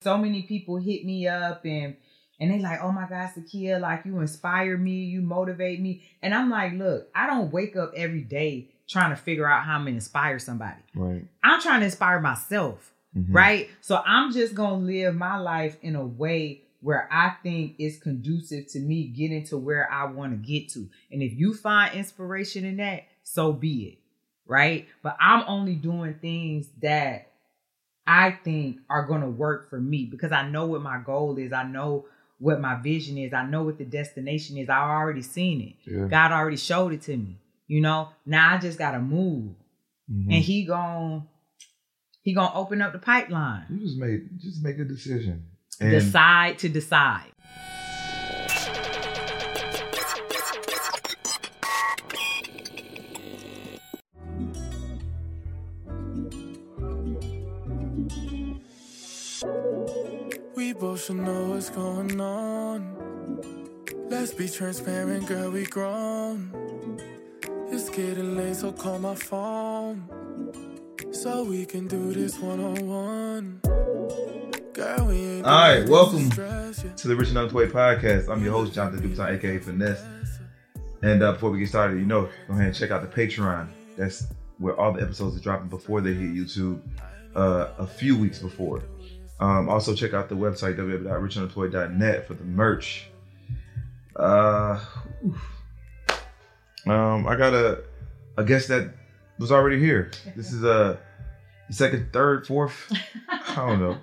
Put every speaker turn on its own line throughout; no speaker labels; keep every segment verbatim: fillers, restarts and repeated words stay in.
so many people hit me up and and they like, oh my God, Sakia, like you inspire me, you motivate me. And I'm like, look, I don't wake up every day trying to figure out how I'm gonna inspire somebody.
Right.
I'm trying to inspire myself.
Mm-hmm.
Right. So I'm just gonna live my life in a way where I think is conducive to me getting to where I want to get to. And if you find inspiration in that, so be it. Right. But I'm only doing things that I think are going to work for me because I know what my goal is. I know what my vision is. I know what the destination is. I've already seen it.
Yeah.
God already showed it to me. You know, now I just got to move.
Mm-hmm.
And he gon' he gonna open up the pipeline.
You just made, just make a decision. And
decide to decide.
We both should know what's going on. Let's be transparent, girl, we grown. It's getting late, so call my phone so we can do this one-on-one. Girl, we ain't
all right, welcome to the Rich and Unemployed podcast. I'm your host, Jonathan Dubuton, aka Finesse. And uh, before we get started, you know, go ahead and check out the Patreon. That's where all the episodes are dropping before they hit YouTube uh, a few weeks before. Um, also, check out the website, w w w dot rich unemployed dot net for the merch. Uh, um, I got a, a guest that was already here. This is a uh, second, third, fourth. I don't know.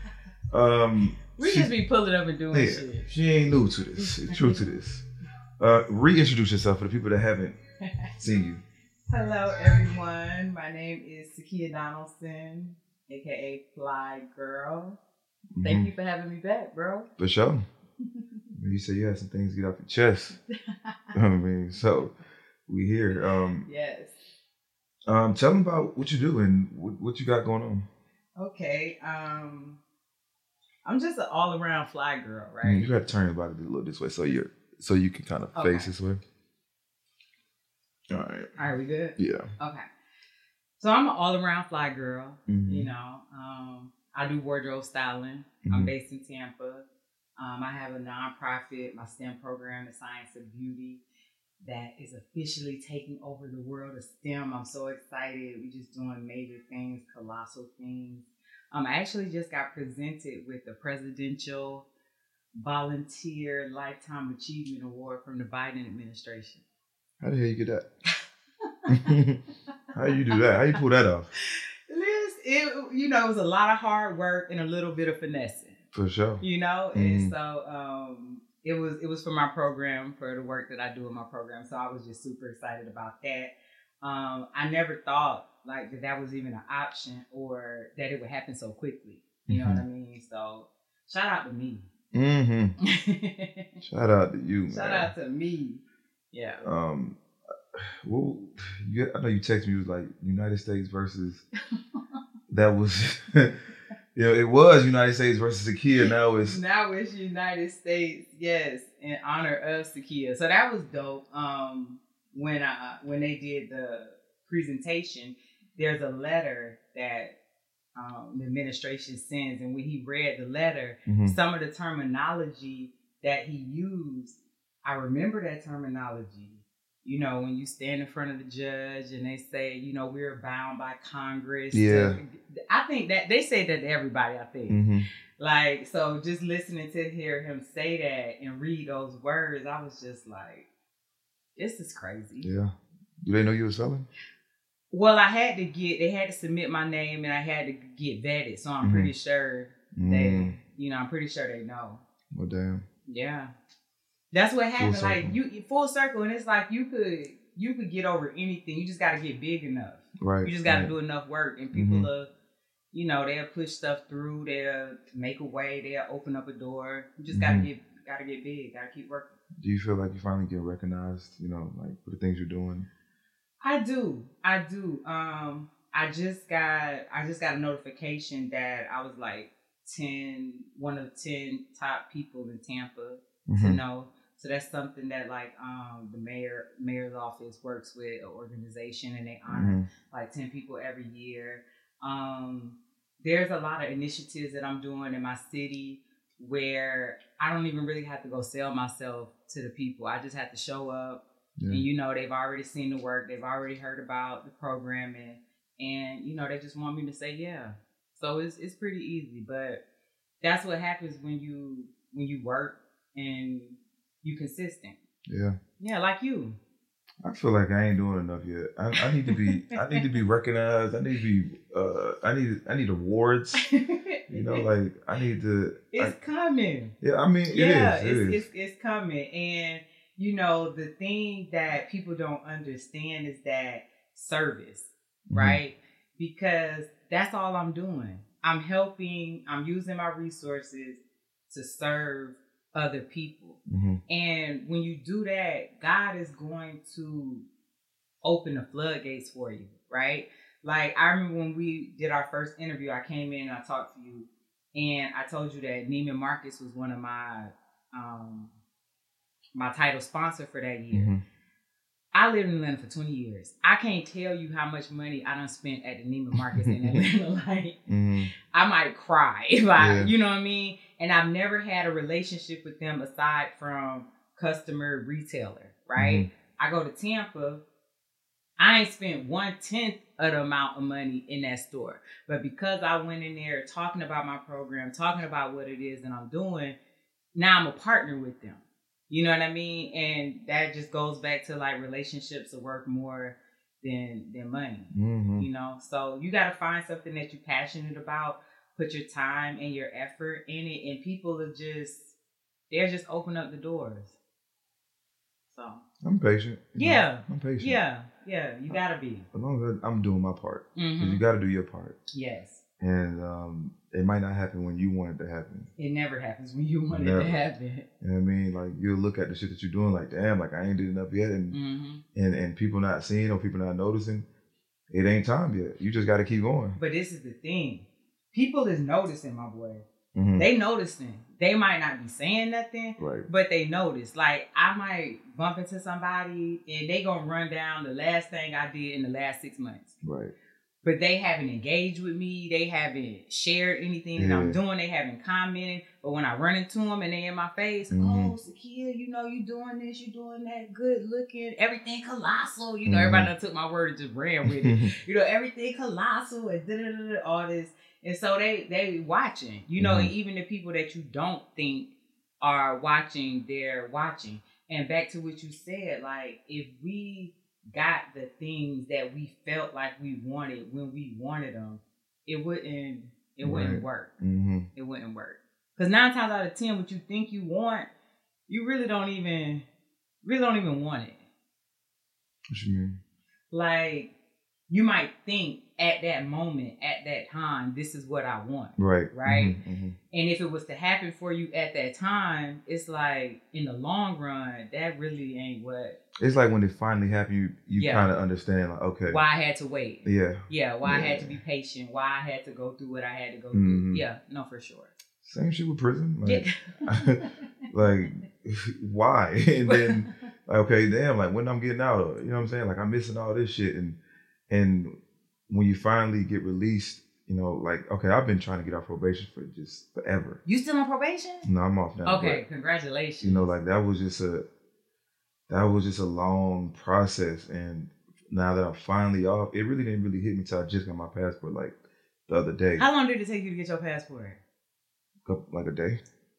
Um,
we
she,
just be pulling up and doing
yeah,
shit.
She ain't new to this. True to this. Uh, reintroduce yourself for the people that haven't seen you.
Hello, everyone. My name is Sakia Donaldson, aka Fly Girl. Thank mm-hmm. you for having me back, bro.
For sure. You said you had some things to get off your chest. I mean, so we here. Um,
yes.
Um, tell them about what you do and what, what you got going on.
Okay. Um, I'm just an all-around fly girl, right?
Mm, you got to turn your body a little this way so you're so you can kind of
okay.
face this way. All right.
All right, we good?
Yeah.
Okay. So I'm an all-around fly girl.
Mm-hmm.
You know, um, I do wardrobe styling.
Mm-hmm.
I'm based in Tampa. Um, I have a nonprofit, my STEM program, the Science of Beauty, that is officially taking over the world of STEM. I'm so excited. We're just doing major things, colossal things. Um, I actually just got presented with the Presidential Volunteer Lifetime Achievement Award from the Biden administration.
How the hell you get that? How you do that? How you pull that off?
Liz, it, you know, it was a lot of hard work and a little bit of finessing.
For sure.
You know,
mm-hmm.
and so um, it was it was for my program, for the work that I do in my program. So I was just super excited about that. Um, I never thought like that that was even an option or that it would happen so quickly. You mm-hmm. know what I mean? So shout out to me.
Mm-hmm. Shout out to you, man.
Shout out to me. Yeah.
Um. Well, you, I know you texted me. It was like United States versus. That was. You know, it was United States versus Sakia. Now it's
now it's United States, yes, in honor of Sakia. So that was dope. Um, when I when they did the presentation, there's a letter that um, the administration sends, and when he read the letter,
mm-hmm.
some of the terminology that he used, I remember that terminology. You know, when you stand in front of the judge and they say, you know, we're bound by Congress.
Yeah.
To, I think that they say that to everybody, I think.
Mm-hmm.
Like, so just listening to hear him say that and read those words, I was just like, this is crazy.
Yeah. Do they know you were selling?
Well, I had to get, they had to submit my name and I had to get vetted. So I'm mm-hmm. pretty sure
mm.
they, you know, I'm pretty sure they know.
Well, damn.
Yeah. That's what happened. Like you full circle, and it's like you could you could get over anything. You just got to get big enough.
Right.
You just got to
right.
do enough work, and people
mm-hmm.
will, you know, they'll push stuff through. They'll make a way. They'll open up a door. You just
mm-hmm.
gotta get gotta get big. Gotta keep working.
Do you feel like you finally get recognized? You know, like for the things you're doing.
I do. I do. Um, I just got I just got a notification that I was like ten, one of ten top people in Tampa
mm-hmm.
to know. So that's something that like um, the mayor mayor's office works with an organization, and they honor mm-hmm. like ten people every year. Um, there's a lot of initiatives that I'm doing in my city where I don't even really have to go sell myself to the people. I just have to show up. Yeah. And, you know, they've already seen the work. They've already heard about the programming. And, you know, they just want me to say, yeah. So it's it's pretty easy. But that's what happens when you when you work and you consistent.
Yeah.
Yeah, like you.
I feel like I ain't doing enough yet. I, I need to be. I need to be recognized. I need to be. Uh, I need. I need awards. You know, like I need to.
It's
I,
coming.
Yeah, I mean, it
yeah,
is. It
it's,
is.
It's it's coming, and you know the thing that people don't understand is that service, mm-hmm. right? Because that's all I'm doing. I'm helping. I'm using my resources to serve other people. Mm-hmm. And when you do that, God is going to open the floodgates for you, right? Like, I remember when we did our first interview, I came in and I talked to you, and I told you that Neiman Marcus was one of my um, my title sponsor for that year. Mm-hmm. I lived in Atlanta for twenty years. I can't tell you how much money I done spent at the Neiman Marcus in Atlanta. Like, mm-hmm. I might cry if I, yeah. you know what I mean? And I've never had a relationship with them aside from customer retailer, right? Mm-hmm. I go to Tampa. I ain't spent one-tenth of the amount of money in that store. But because I went in there talking about my program, talking about what it is that I'm doing, now I'm a partner with them. You know what I mean? And that just goes back to like relationships are worth more than than money. Mm-hmm. You know? So you got to find something that you're passionate about, put your time and your effort in it, and people are just, they'll just open up the doors. So
I'm patient.
Yeah.
Know, I'm patient.
Yeah. Yeah. You got to be.
As long as I'm doing my part. Because mm-hmm. you got to do your part.
Yes.
And um, it might not happen when you want it to happen.
It never happens when you want never. it to happen.
You know what I mean? Like, you'll look at the shit that you're doing like, damn, like, I ain't did enough yet. And, mm-hmm. and, and people not seeing or people not noticing, it ain't time yet. You just got to keep going.
But this is the thing. People is noticing, my boy. Mm-hmm. They noticing. They might not be saying nothing,
right.
but they notice. Like, I might bump into somebody and they gonna run down the last thing I did in the last six months.
Right.
But they haven't engaged with me. They haven't shared anything yeah. that I'm doing. They haven't commented. But when I run into them and they in my face, mm-hmm. oh, Sakia, you know, you doing this, you doing that, good looking, everything colossal. You know, mm-hmm. everybody done took my word and just ran with it. You know, everything colossal and da da da all this. And so they they watching, you know, mm-hmm. and even the people that you don't think are watching, they're watching. And back to what you said, like, if we got the things that we felt like we wanted when we wanted them, it wouldn't it right. wouldn't work. Mm-hmm. It wouldn't work. Because nine times out of ten, what you think you want, you really don't even really don't even want it.
What you mean?
Like, you might think at that moment, at that time, this is what I want.
Right.
Right?
Mm-hmm, mm-hmm.
And if it was to happen for you at that time, it's like, in the long run, that really ain't what.
It's like when it finally happened, you, you yeah. kind of understand, like, okay.
Why I had to wait.
Yeah.
Yeah, why
yeah.
I had to be patient. Why I had to go through what I had to go
mm-hmm.
through. Yeah, no, for sure.
Same shit with prison. Like, yeah. like why? And then, like, okay, damn, like, when I'm getting out of it, you know what I'm saying? Like, I'm missing all this shit. And And when you finally get released, you know, like, okay, I've been trying to get off probation for just forever.
You still on probation?
No, I'm off now.
Okay, but, congratulations.
You know, like, that was just a, that was just a long process. And now that I'm finally off, it really didn't really hit me till I just got my passport, like, the other day.
How long did it take you to get your passport?
Like a day.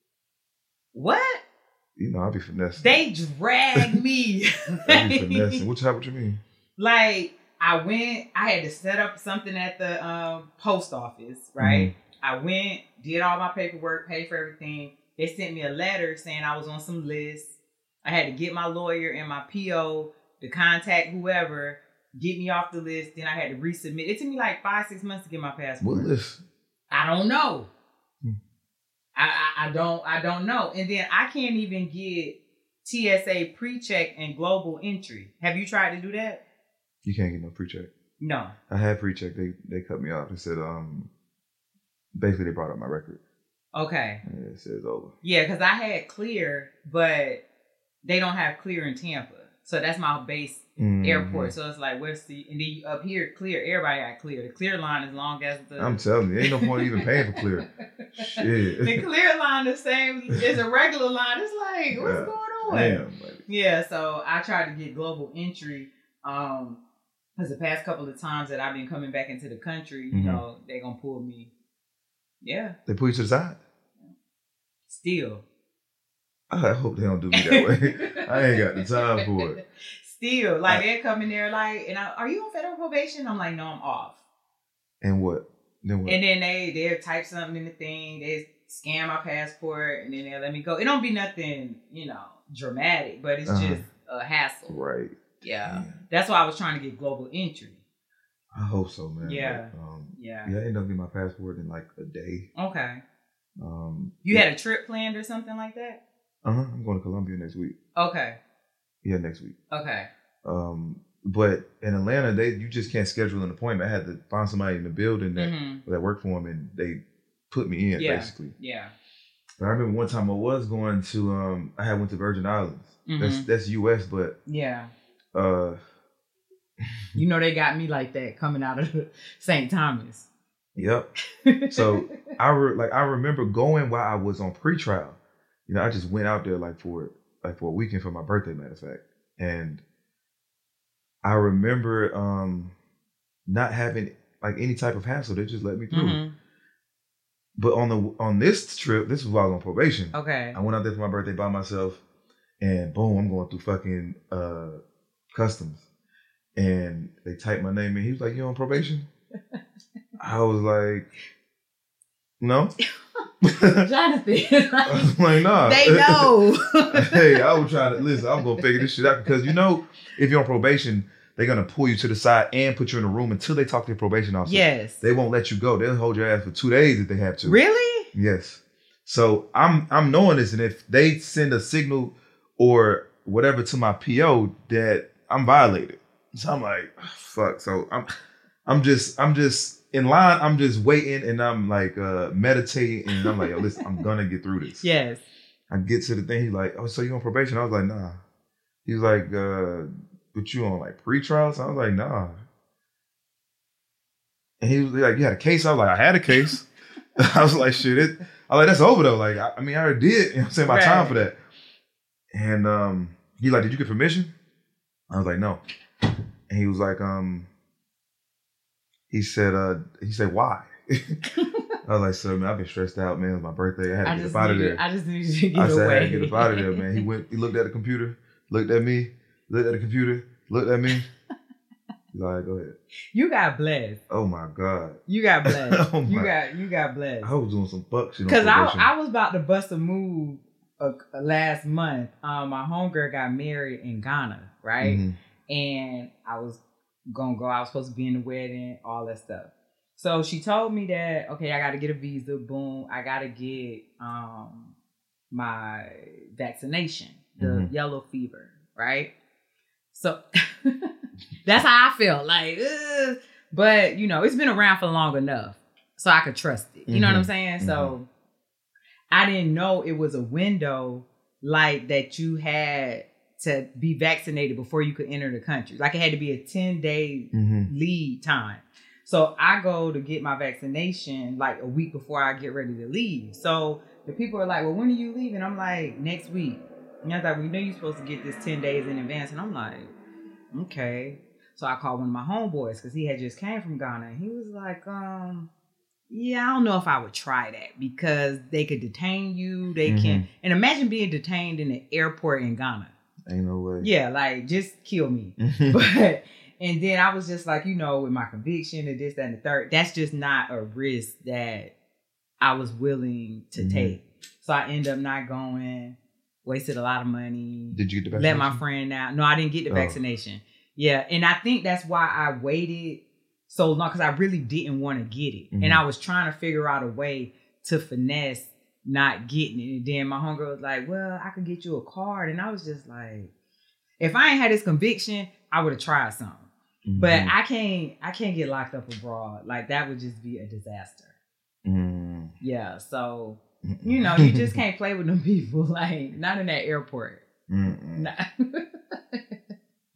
What?
You know, I'll be finessing.
They dragged me.
I'll be finessing. What, what you mean?
Like, I went, I had to set up something at the um, post office, right? Mm-hmm. I went, did all my paperwork, paid for everything. They sent me a letter saying I was on some list. I had to get my lawyer and my P O to contact whoever, get me off the list. Then I had to resubmit. It took me like five, six months to get my passport.
What list?
I don't know. Hmm. I, I, I don't I don't know. And then I can't even get T S A pre-check and global entry. Have you tried to do that?
You can't get no pre-check.
No.
I had pre-check. They they cut me off. They said, um, basically they brought up my record.
Okay.
Yeah, it says over.
Yeah, because I had clear, but they don't have clear in Tampa. So that's my base mm-hmm. airport. So it's like, where's the, and then up here, clear, everybody got clear. The clear line as long as the.
I'm telling you, ain't no point even paying for clear. Shit.
The clear line the same as a regular line. It's like, what's yeah. going on? Damn, buddy. Yeah, so I tried to get global entry. Um, because the past couple of times that I've been coming back into the country, you mm-hmm. know, they're going to pull me. Yeah.
They pull you to the side?
Still.
I hope they don't do me that way. I ain't got the time for it.
Still, like I, they're coming there like, and I, are you on federal probation? I'm like, no, I'm off.
And what? Then what?
And then they they type something in the thing, they scan my passport, and then they let me go. It don't be nothing, you know, dramatic, but it's uh-huh. just a hassle.
Right.
Yeah. Man. That's why I was trying to get global entry.
I hope so, man.
Yeah.
Like, um,
yeah.
Yeah, I ended up getting my passport in like a day.
Okay.
Um,
you
yeah.
had a trip planned or something like that?
Uh-huh. I'm going to Colombia next week.
Okay.
Yeah, next week.
Okay.
Um, but in Atlanta, they you just can't schedule an appointment. I had to find somebody in the building that mm-hmm. that worked for them, and they put me in
yeah.
basically.
Yeah.
But I remember one time I was going to um, I had went to Virgin Islands. Mm-hmm. That's that's U S, but
yeah.
Uh,
you know they got me like that coming out of Saint Thomas.
Yep. So I re- like I remember going while I was on pretrial. You know, I just went out there like for like for a weekend for my birthday, matter of fact. And I remember um, not having like any type of hassle. They just let me through. Mm-hmm. But on the on this trip, this was while I was on probation.
Okay.
I went out there for my birthday by myself, and boom, I'm going through fucking uh, customs. And they typed my name in. He was like, "You on probation?" I was like, "No."
Jonathan.
I was like, nah.
They know.
Hey, I was trying to listen. I'm gonna figure this shit out because you know, if you're on probation, they're gonna pull you to the side and put you in a room until they talk to your probation officer.
Yes.
They won't let you go. They'll hold your ass for two days if they have to.
Really?
Yes. So I'm I'm knowing this, and if they send a signal or whatever to my P O, that I'm violated. So I'm like, oh, fuck. So I'm I'm just I'm just. in line, I'm just waiting and I'm like uh, meditating and I'm like, yo, listen, I'm gonna get through this.
Yes.
I get to the thing, he's like, oh, so you on probation? I was like, nah. He's like, uh, but you on like pre-trial? So I was like, nah. And he was like, you had a case? I was like, I had a case. I was like, shit, it, I was like, that's over though. Like, I, I mean, I already did, you know what I'm saying, my right. time for that. And um, he's like, did you get permission? I was like, no. And he was like, um, He said, uh, he said, why? I was like, so man, I've been stressed out, man. It was my birthday. I had to I get up out of there.
I just needed to get
I said,
away.
I had to get up out of there, man. He went, he looked at the computer, looked at me, looked at the computer, looked at me. He's like, go ahead.
You got blessed.
Oh my God.
You got blessed.
oh
you got, you got blessed.
I was doing some fuck shit.
Because I, I was about to bust a move uh, last month. Um, my homegirl got married in Ghana, right? Mm-hmm. And I was gonna go. I was supposed to be in the wedding, all that stuff. So she told me that, okay, I got to get a visa. Boom. I got to get um, my vaccination, the mm-hmm. yellow fever, right? So that's how I felt. Like, ugh. But, you know, it's been around for long enough so I could trust it. You mm-hmm. know what I'm saying? Mm-hmm. So I didn't know it was a window like that you had to be vaccinated before you could enter the country. Like it had to be a ten day mm-hmm. lead time. So I go to get my vaccination like a week before I get ready to leave. So the people are like, well, when are you leaving? I'm like, next week. And I was like, we know you're supposed to get this ten days in advance. And I'm like, okay. So I called one of my homeboys because he had just came from Ghana. And he was like, um, yeah, I don't know if I would try that because they could detain you. They mm-hmm. can. And imagine being detained in an airport in Ghana.
Ain't no way.
Yeah, like just kill me. But and then I was just like, you know, with my conviction and this, that, and the third, that's just not a risk that I was willing to mm-hmm. take. So I end up not going, wasted a lot of money.
Did you get the vaccination?
Let my friend out. No, I didn't get the oh. vaccination. Yeah, and I think that's why I waited so long because I really didn't want to get it. Mm-hmm. And I was trying to figure out a way to finesse not getting it. And then my homegirl was like, well, I could get you a card. And I was just like, if I ain't had this conviction, I would have tried something. Mm-hmm. But I can't I can't get locked up abroad. Like that would just be a disaster. Mm. Yeah. So, you know, you just can't play with them people. Like, not in that airport. Nah.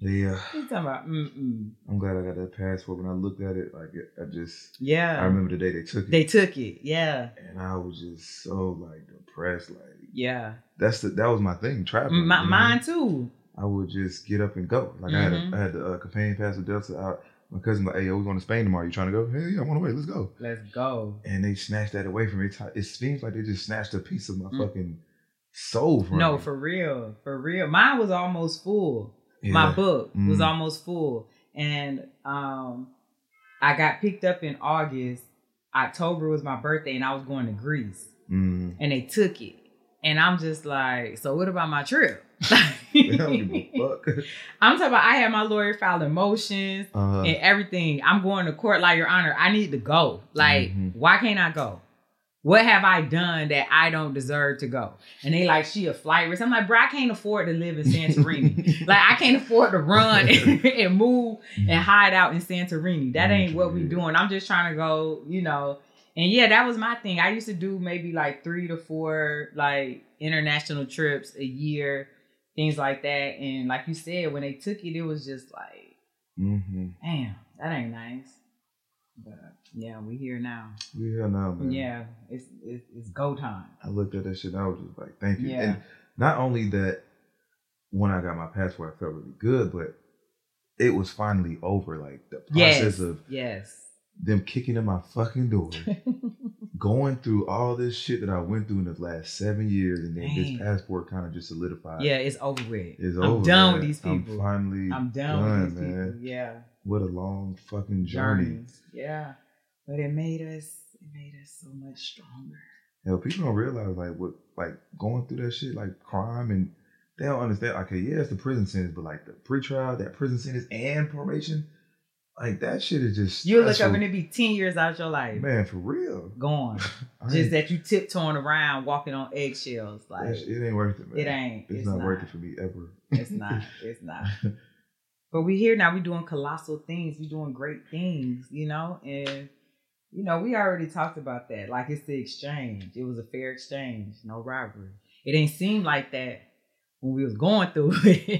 They, uh,
You talking about? Mm-mm.
I'm glad I got that passport. When I looked at it, like it, I just,
Yeah.
I remember the day they took it.
They took it. Yeah.
And I was just so like depressed. Like,
yeah,
that's the that was my thing. Traveling.
My,
you know?
Mine too.
I would just get up and go. Like
Mm-hmm.
I had a, I had the uh, companion pass with Delta out. My cousin like, hey, yo, we going to Spain tomorrow. You trying to go? Hey, yeah, I want to wait. Let's go.
Let's go.
And they snatched that away from me. It seems like they just snatched a piece of my
Mm.
fucking soul from
No,
me.
for real, for real. Mine was almost full.
Yeah.
My book
Mm.
was almost full, and um, I got picked up in August. October was my birthday, and I was going to Greece,
Mm.
and they took it. And I'm just like, so what about my trip?
They don't give a fuck.
I'm talking about I had my lawyer filing motions
Uh,
and everything. I'm going to court like, Your Honor, I need to go. Like,
Mhm.
why can't I go? What have I done that I don't deserve to go? And they like, she a flight risk. I'm like, bro, I can't afford to live in Santorini. Like, I can't afford to run and, and move and hide out in Santorini. That ain't what we doing. I'm just trying to go, you know. And yeah, that was my thing. I used to do maybe like three to four like international trips a year, things like that. And like you said, when they took it, it was just like,
mm-hmm.
damn, that ain't nice. But yeah, we here now.
We here now, man.
Yeah, it's it's, it's go time.
I looked at that shit and I was just like, thank you.
Yeah.
And not only that, when I got my passport, I felt really good, but it was finally over. Like the process
Yes,
of
yes.
them kicking in my fucking door, going through all this shit that I went through in the last seven years, and then
Man.
this passport kind of just solidified.
Yeah, it's over with.
It's
I'm
over.
done
man.
with these people.
I'm finally
I'm done,
done,
with these
man.
people. Yeah.
What a long fucking journey.
Journey. Yeah. But it made us it made us so much stronger.
Hell, people don't realize like what like going through that shit, like crime, and they don't understand. Okay, yeah, it's the prison sentence, but like the pretrial, that prison sentence and probation, like that shit is just
You look up
stressful.
and it be ten years out of your life.
Man, for real.
Gone.
I
Just
ain't-
that you tiptoeing around, walking on eggshells. Like
that shit- it ain't worth it, man.
it ain't.
It's,
It's
not,
not.
worth it for me ever.
It's not. It's not. But we here now. We doing colossal things. We doing great things, you know. And you know, we already talked about that. Like it's the exchange. It was a fair exchange, no robbery. It ain't seem like that when we was going through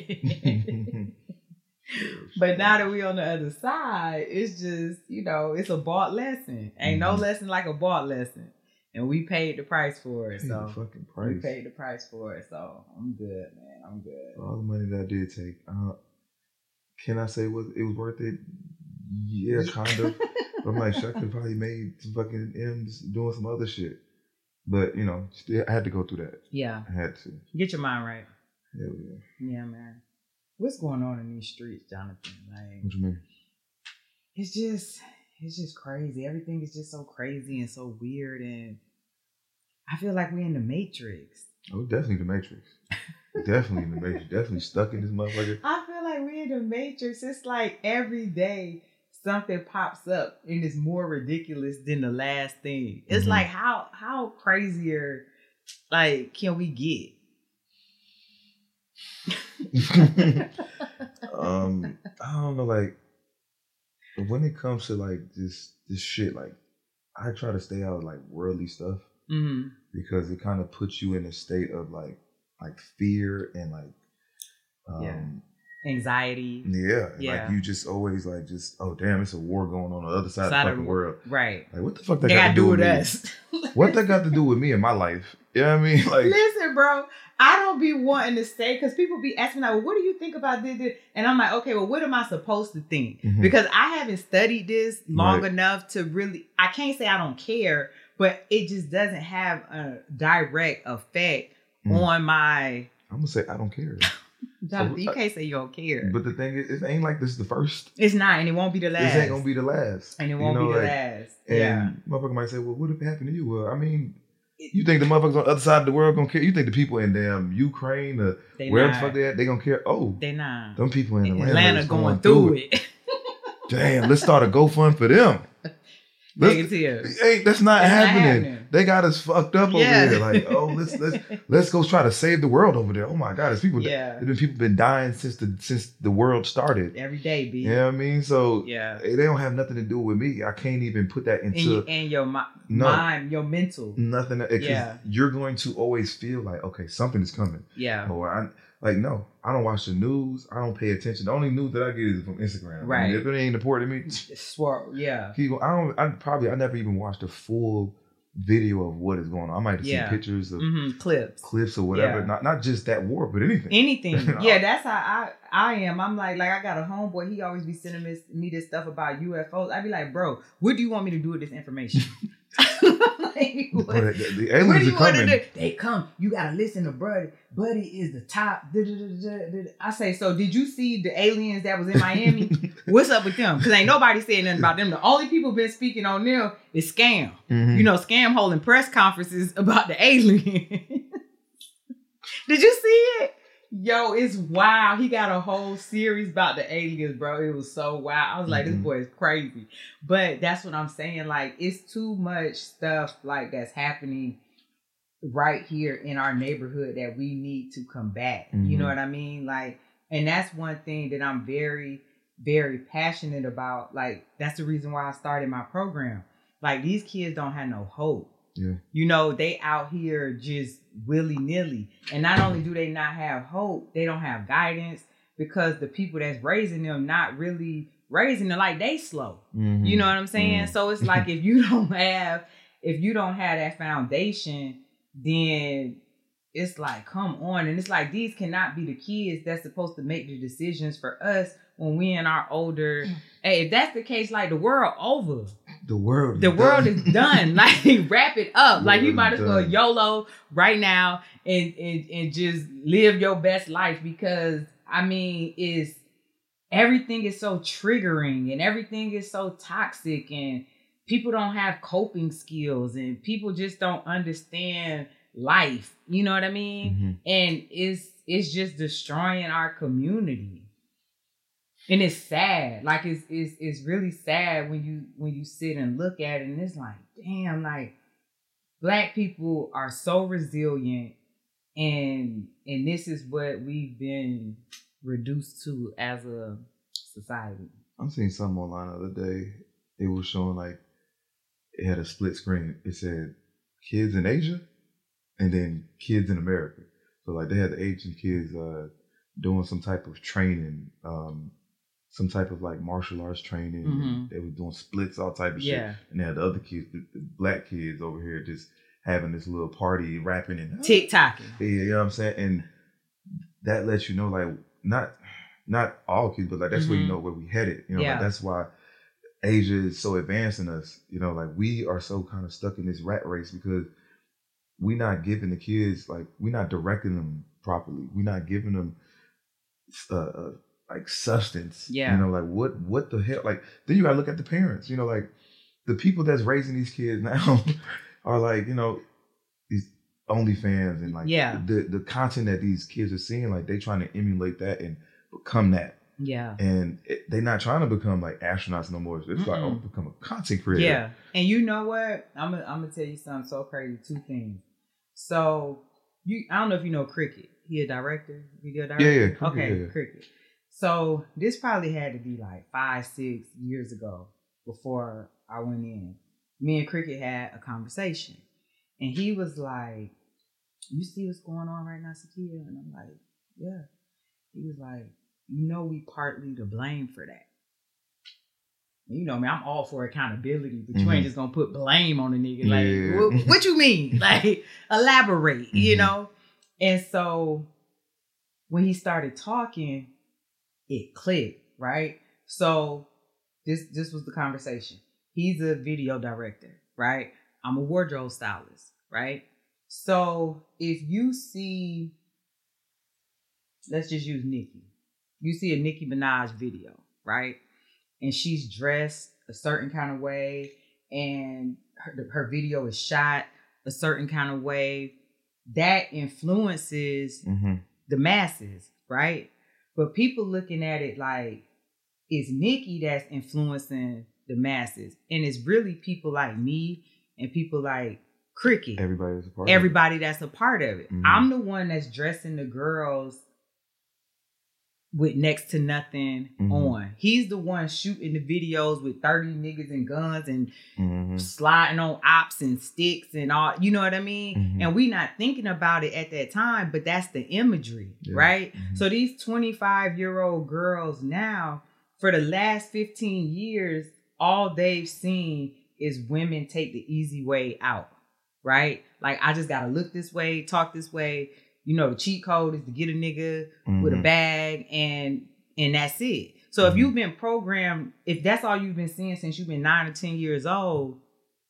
it. But now that we on the other side, it's just, you know, it's a bought lesson. Ain't no
Mhm.
lesson like a bought lesson. And we paid the price for it.
Paid
So
the fucking
we
price.
paid the price for it. So I'm good, man. I'm good.
All the money that I did take. Uh, can I say it was it was worth it? Yeah, kind of. But I'm like, shit, I could have probably made some fucking M's doing some other shit. But you know, still, I had to go through that.
Yeah.
I had to.
Get your mind right.
Hell yeah.
Yeah, man. What's going on in these streets, Jonathan? Like,
What you mean?
it's just, it's just crazy. Everything is just so crazy and so weird, and I feel like we're in the Matrix.
Oh, definitely the Matrix. Definitely in the Matrix. Definitely stuck in this motherfucker.
I feel like we're in the Matrix. It's like every day something pops up and it's more ridiculous than the last thing. It's
Mhm.
like how how crazier like can we get?
um, I don't know, like when it comes to like this this shit, like I try to stay out of like worldly stuff
Mm-hmm.
because it kind of puts you in a state of like like fear and like um
Yeah. Anxiety.
yeah, and,
Yeah.
like you just always like just oh damn, it's a war going on on the other side,
Side
of the
of
fucking
the-
world.
Right.
Like what the fuck that
They
got
gotta
to do with
with
me?
us.
What that got to do with me in my life? You know what I mean? Like
Listen, bro, I don't be wanting to say, because people be asking, like, well, what do you think about this, this? And I'm like, okay, well, what am I supposed to think?
Mhm.
Because I haven't studied this long
Right.
enough to really, I can't say I don't care, but it just doesn't have a direct effect
Mm.
on my,
I'm gonna say I don't care.
Jonathan, you
I-
can't say you don't care.
But the thing is, it ain't like this is the first.
It's not, and it won't be the last.
This ain't gonna be the last.
and it
You
won't
know,
be the
like,
last.
And
Yeah.
motherfucker might say, well, what if it happened to you? Well, I mean, you think the motherfuckers on the other side of the world gonna care? You think the people in damn Ukraine or
They
wherever the
not.
fuck they at, they gonna care? Oh,
They not.
them people in Atlanta,
Atlanta
is
going through it.
Damn, let's start a GoFund for them.
Take it
Let's,
to you.
ain't, that's not
It's not
happening.
happening.
they got us fucked up
Yeah.
over here. Like, oh, let's let's let's go try to save the world over there. Oh my God, it's people.
Yeah.
There's been people been dying since the since the world started.
Every day, B.
You know what I mean? So
Yeah.
they don't have nothing to do with me. I can't even put that
And,
into
you, and your mi-
No.
mind, your mental.
nothing. Because
Yeah.
you're going to always feel like, okay, something is coming.
Yeah.
Or I like no, I don't watch the news. I don't pay attention. The only news that I get is from Instagram. I mean,
Right.
if it ain't important to me,
Swir- yeah.
keep going. I don't. I probably I never even watched a full video of what is going on. I might have
Yeah.
seen pictures of
hmm Clips.
clips or whatever.
Yeah.
Not not just that war, but anything.
Anything. Yeah, that's how I I am. I'm like, like I got a homeboy. He always be sending me, me this stuff about U F Os. I be like, bro, what do you want me to do with this information? Like, what,
But the, the
what do
aliens
you
are
want to
coming.
do? They come. You gotta listen to Buddy. Buddy is the top. Da, da, da, da, da. I say, so did you see the aliens that was in Miami? What's up with them? Because ain't nobody saying nothing about them. The only people been speaking on them is Scam.
Mhm.
You know, Scam holding press conferences about the alien. Did you see it? Yo, it's wild. He got a whole series about the aliens, bro. It was so wild. I was like,
Mhm.
this boy is crazy. But that's what I'm saying. Like, it's too much stuff like that's happening right here in our neighborhood that we need to combat. You know
Mhm.
what I mean? Like, and that's one thing that I'm very, very passionate about. Like, that's the reason why I started my program. Like, these kids don't have no hope.
Yeah.
You know, they out here just willy-nilly. And not only do they not have hope, they don't have guidance because the people that's raising them not really raising them, like they slow.
Mhm.
You know what I'm saying?
Mhm.
So it's like if you don't have, if you don't have that foundation, then it's like, come on. And it's like, these cannot be the kids that's supposed to make the decisions for us when we in our older. Hey, if that's the case, like the world over.
The world.
The
is
world
done.
is done. Like, wrap it up. Like, you
World
might
is
as well
done.
YOLO right now and, and and just live your best life because, I mean, it's everything is so triggering and everything is so toxic and people don't have coping skills and people just don't understand life. You know what I mean?
Mhm.
And it's it's just destroying our community. And it's sad. Like it's it's it's really sad when you when you sit and look at it and it's like, damn, like Black people are so resilient and and this is what we've been reduced to as a society.
I seen something online the other day. It was showing like it had a split screen. It said kids in Asia and then kids in America. So like they had the Asian kids uh, doing some type of training, um, some type of like martial arts training.
Mhm.
They were doing splits, all type of
Yeah.
shit. And they had the other kids, the, the Black kids over here just having this little party, rapping and
TikToking.
Yeah, you know what I'm saying? And that lets you know, like, not not all kids, but like that's where you
Mhm.
know where we headed. You know,
Yeah.
like that's why Asia is so advanced in us. You know, like we are so kind of stuck in this rat race because we're not giving the kids, like, we're not directing them properly. We're not giving them uh, uh like substance.
Yeah.
You know, like what what the hell? Like then you gotta look at the parents. You know, like the people that's raising these kids now are like, you know, these OnlyFans and like
Yeah.
the the content that these kids are seeing, like they trying to emulate that and become that.
Yeah.
And it, they're not trying to become like astronauts no more. It's like, oh,
Mm-mm.
become a content creator.
Yeah. And you know what? I'm gonna I'm gonna tell you something so crazy. Two things. So you I don't know if you know Cricket. He a director, video director.
Yeah, yeah, Cricket,
okay,
yeah, yeah.
Cricket. So this probably had to be like five, six years ago before I went in. Me and Cricket had a conversation. And he was like, you see what's going on right now, Sakia? And I'm like, yeah. He was like, you know we partly to blame for that. You know me, I'm all for accountability, but you
Mhm.
ain't just gonna put blame on a nigga. Like,
Yeah.
what, what you mean? Like, elaborate, you
Mhm.
know? And so when he started talking, it clicked, right? So this this was the conversation. He's a video director, right? I'm a wardrobe stylist, right? So if you see, let's just use Nicki. You see a Nicki Minaj video, right? And she's dressed a certain kind of way, and her, her video is shot a certain kind of way. That influences
Mm-hmm.
the masses, right? But people looking at it like it's Nicki that's influencing the masses. And it's really people like me and people like Cricket.
Everybody that's a part
Everybody
of it.
that's a part of it.
Mm-hmm.
I'm the one that's dressing the girls with next to nothing
mm-hmm.
on. He's the one shooting the videos with thirty niggas and guns and
mm-hmm.
sliding on ops and sticks and all, you know what I mean?
Mm-hmm.
And we not thinking about it at that time, but that's the imagery,
yeah.
right?
Mm-hmm.
So these twenty-five year old girls now, for the last fifteen years, all they've seen is women take the easy way out, right? Like, I just gotta look this way, talk this way. You know, the cheat code is to get a nigga mm-hmm. with a bag and and that's it. So mm-hmm. if you've been programmed, if that's all you've been seeing since you've been nine or ten years old,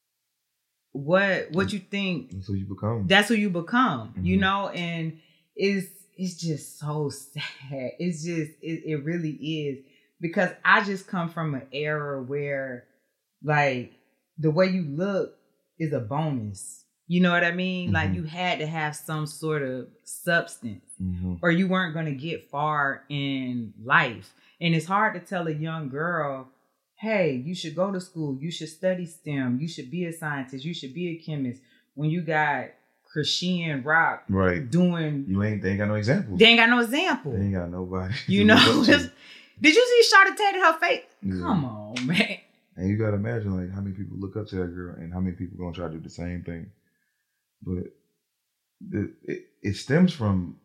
what what you think?
That's who you become.
That's who you become,
mm-hmm.
you know? And it's it's just so sad. It's just, it, it really is. Because I just come from an era where, like, the way you look is a bonus. You know what I mean? Mm-hmm. Like, you had to have some sort of substance mm-hmm. or you weren't going to get far in life. And it's hard to tell a young girl, hey, you should go to school. You should study STEM. You should be a scientist. You should be a chemist. When you got Christian Rock
right.
doing...
You ain't, they ain't got no examples.
They ain't got no example.
They ain't got nobody.
You know? Did you see Shawty tatted her face?
Yeah.
Come on, man.
And you got to imagine, like, how many people look up to that girl and how many people going to try to do the same thing. But it, it, it stems from,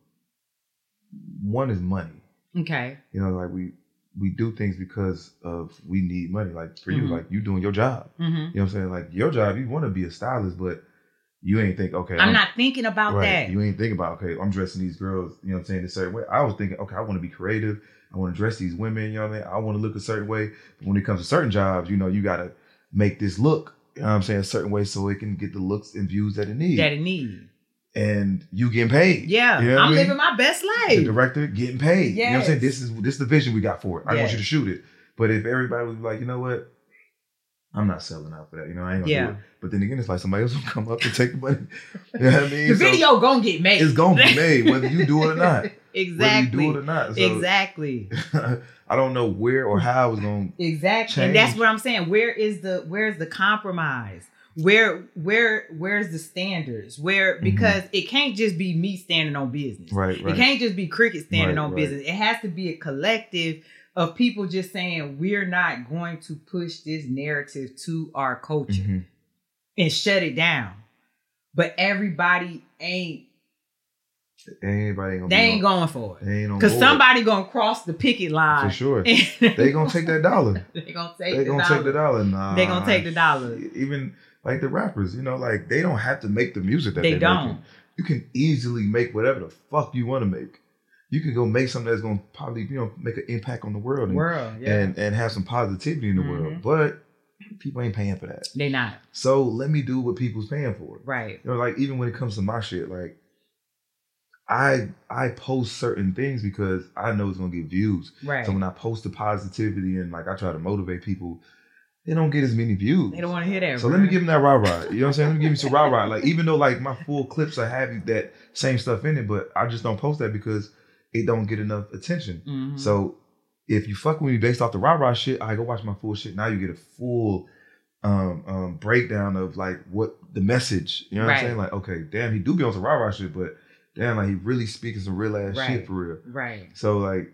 one is money.
Okay.
You know, like we we do things because of we need money. Like for mm-hmm. you, like you doing your job.
Mm-hmm.
You know what I'm saying? Like your job, you want to be a stylist, but you ain't think, okay.
I'm, I'm not thinking about
right,
that.
You ain't thinking about, okay, I'm dressing these girls, you know what I'm saying, a certain way. I was thinking, okay, I want to be creative. I want to dress these women, you know what I mean? I want to look a certain way. But when it comes to certain jobs, you know, you got to make this look, you know what I'm saying, a certain way so it can get the looks and views that it needs.
That it needs.
And you getting paid.
Yeah.
You know
I'm
I mean?
living my best life.
The director getting paid.
Yes.
You know what I'm saying? This is this is the vision we got for it. I yes. want you to shoot it. But if everybody was like, you know what? I'm not selling out for that. You know, I ain't gonna
yeah.
do it. But then again, it's like somebody else will come up and take the money. You know what I mean?
The video so gonna get made.
It's gonna be made, whether you do it or not.
Exactly.
Whether you do it or not. So
exactly.
I don't know where or how it's gonna
exactly.
change.
And that's what I'm saying. Where is the where's the compromise? Where where where's the standards? Where because mm-hmm. it can't just be me standing on business.
Right, right.
It can't just be Cricket standing
right,
on
right.
business. It has to be a collective of people just saying we're not going to push this narrative to our culture
mm-hmm.
and shut it down. But everybody ain't.
Anybody ain't gonna
they ain't
on,
going for it.
They ain't on
Because
board.
somebody gonna cross the picket line.
For sure. They gonna take that dollar.
They gonna take
they
the
gonna
dollar.
take the dollar. Nah.
They gonna take the dollar.
Even like the rappers, you know, like they don't have to make the music that
they don't.
Making. You can easily make whatever the fuck you want to make. You can go make something that's gonna probably, you know, make an impact on the world and
world, yeah.
and, and have some positivity in the
mm-hmm.
world. But people ain't paying for that.
They not.
So let me do what people's paying for.
Right.
You know, like even when it comes to my shit, like I I post certain things because I know it's gonna get views.
Right.
So when I post the positivity and like I try to motivate people, they don't get as many views.
They don't want to hear that.
So
bro.
let me give them that rah rah. You know what I'm saying? Let me give you some rah rah. Like even though like my full clips I have that same stuff in it, but I just don't post that because it don't get enough attention.
Mm-hmm.
So if you fuck with me based off the rah rah shit, I go watch my full shit. Now you get a full um, um, breakdown of like what the message. You know what
right.
I'm saying? Like okay, damn, he do be on some rah rah shit, but damn, like he really speaking some real ass
right.
shit for real.
Right.
So like,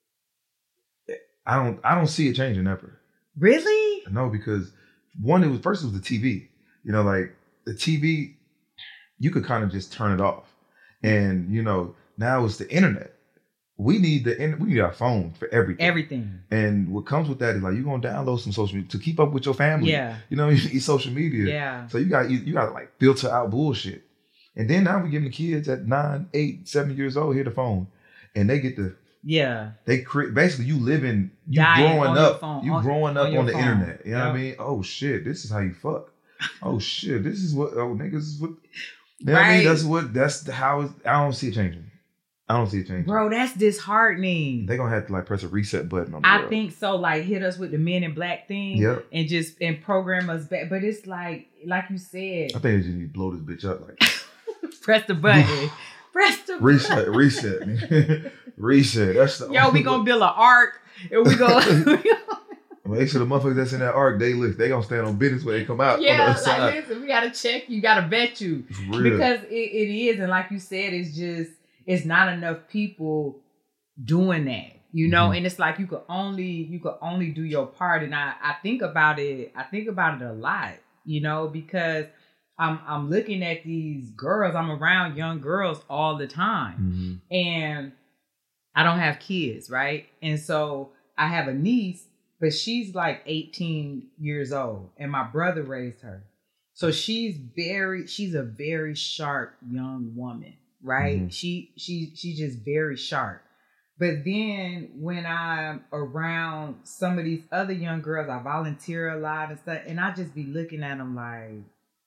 I don't, I don't see it changing ever.
Really?
No, because one, it was first it was the T V. You know, like the T V, you could kind of just turn it off, and you know now it's the internet. We need the we need our phone for everything.
Everything.
And what comes with that is like you're gonna download some social media to keep up with your family.
Yeah.
You know, you need social media.
Yeah.
So you got you, you got to like filter out bullshit. And then now we're giving the kids at nine, eight, seven years old here the phone, and they get the
yeah.
They create basically you living you
Dying
growing
on
up
phone,
you
on,
growing up
on,
on the
phone.
internet. You know
yep.
what I mean? Oh shit, this is how you fuck. Oh shit, this is what oh niggas is what. You know
right.
what I mean? That's what that's the, how it's, I don't see it changing. I don't see it changing.
Bro, that's disheartening.
They're gonna have to like press a reset button on the
I
world.
think so. Like hit us with the Men in Black thing,
yep.
and just and program us back. But it's like, like you said,
I think they just need to blow this bitch up. Like
press the button, press the
reset,
button.
reset, reset. That's the
yo. We gonna build an ark, and we gonna.
We're Well, actually, the motherfuckers that's in that arc, they look, they gonna stand on business when they come out.
Yeah,
on the other
like
side.
listen, we gotta check you, gotta vet you.
It's real.
Because it, it is, and like you said, it's just it's not enough people doing that. You know, mm-hmm. and it's like you could only you could only do your part. And I, I think about it, I think about it a lot, you know, because I'm I'm looking at these girls, I'm around young girls all the time.
Mm-hmm.
And I don't have kids, right? And so I have a niece, but she's like eighteen years old, and my brother raised her. So she's very, she's a very sharp young woman, right? Mm-hmm. She she she's just very sharp. But then when I'm around some of these other young girls, I volunteer a lot and stuff, and I just be looking at them like,